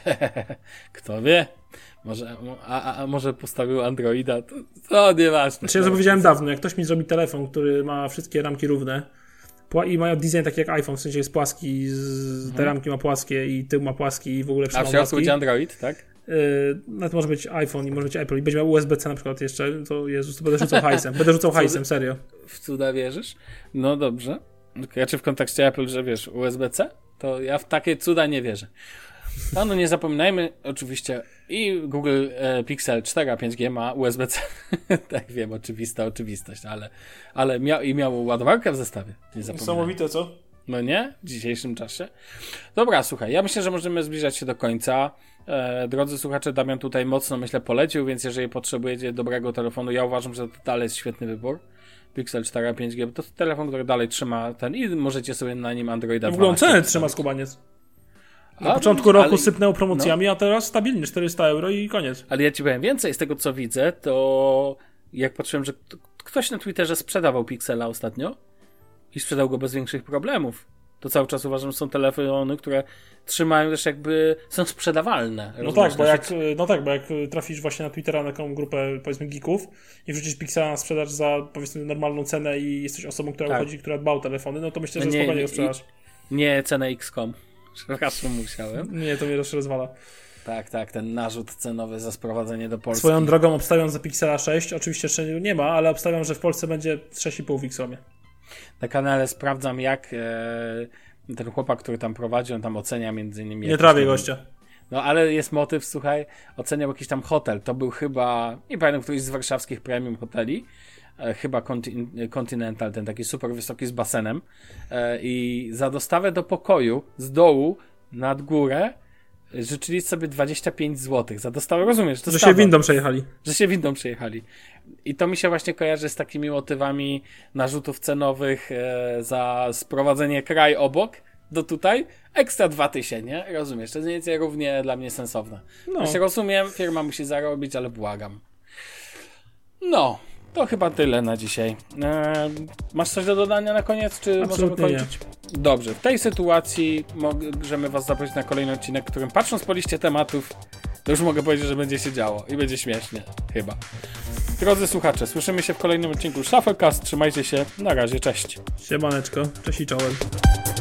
Kto wie? Może, a, a może postawił Androida? To, to nieważne. Znaczy ja zapowiedziałem dawno, jak ktoś mi zrobi telefon, który ma wszystkie ramki równe i ma design taki jak iPhone, w sensie jest płaski, z, te hmm. ramki ma płaskie i tył ma płaski i w ogóle wszystko. A w środku będzie Android, tak? Yy, to może być iPhone i może być Apple i będzie miał U S B C na przykład jeszcze, to Jezus, to będę rzucał hajsem. Będę rzucał hajsem, serio. W cuda wierzysz? No dobrze. Ja czy w kontekście Apple, że wiesz, U S B C? To ja w takie cuda nie wierzę. No, no nie zapominajmy, oczywiście i Google e, Pixel cztery a pięć G ma U S B C. Tak wiem, oczywista oczywistość, ale, ale miał, i miał ładowarkę w zestawie. Niesamowite, co? No nie? W dzisiejszym czasie. Dobra, słuchaj, ja myślę, że możemy zbliżać się do końca. E, drodzy słuchacze, Damian tutaj mocno, myślę, polecił, więc jeżeli potrzebujecie dobrego telefonu, ja uważam, że to dalej jest świetny wybór. Pixel cztery a pięć G, bo to jest telefon, który dalej trzyma ten i możecie sobie na nim Androida no w ogóle cenę trzyma skubaniec. Na a, początku ale, roku sypnęło promocjami, no. A teraz stabilnie czterysta euro i koniec. Ale ja ci powiem więcej, z tego co widzę, to jak patrzyłem, że ktoś na Twitterze sprzedawał Pixela ostatnio i sprzedał go bez większych problemów. To cały czas uważam, że są telefony, które trzymają też jakby, są sprzedawalne. No tak, bo jak, no tak, bo jak trafisz właśnie na Twittera, na taką grupę, powiedzmy, geeków i wrzucisz Pixela na sprzedaż za, powiedzmy, normalną cenę i jesteś osobą, która tak. uchodzi, która dba o telefony, no to myślę, że nie, spokojnie go sprzedasz. Nie cenę X kropka com. Przepraszam, musiałem. Nie, to mnie też rozwala. Tak, tak, ten narzut cenowy za sprowadzenie do Polski. Swoją drogą obstawiam za Pixela sześć, oczywiście jeszcze nie ma, ale obstawiam, że w Polsce będzie sześć i pół w X-omie. Na kanale sprawdzam, jak e, ten chłopak, który tam prowadzi, on tam ocenia między innymi... Nie trawię gościa. No, ale jest motyw, słuchaj, oceniał jakiś tam hotel. To był chyba, nie pamiętam, któryś z warszawskich premium hoteli. E, chyba Conti- Continental, ten taki super wysoki z basenem. E, I za dostawę do pokoju z dołu nad górę życzyli sobie dwadzieścia pięć złotych za dostawę, rozumiesz? Że się windą przejechali. Że się windą przejechali. I to mi się właśnie kojarzy z takimi motywami narzutów cenowych e, za sprowadzenie kraj obok do tutaj. Ekstra dwa tysiące, nie? Rozumiesz? To jest mniej więcej równie dla mnie sensowne. No. Ja się rozumiem, firma musi zarobić, ale błagam. No, to chyba tyle na dzisiaj. E, masz coś do dodania na koniec, czy absolutnie możemy kończyć? Nie. Dobrze, w tej sytuacji możemy was zaprosić na kolejny odcinek, w którym patrząc po liście tematów, to już mogę powiedzieć, że będzie się działo i będzie śmiesznie, chyba. Drodzy słuchacze, słyszymy się w kolejnym odcinku Shufflecast. Trzymajcie się, na razie, cześć. Siemaneczko, cześć i czołem.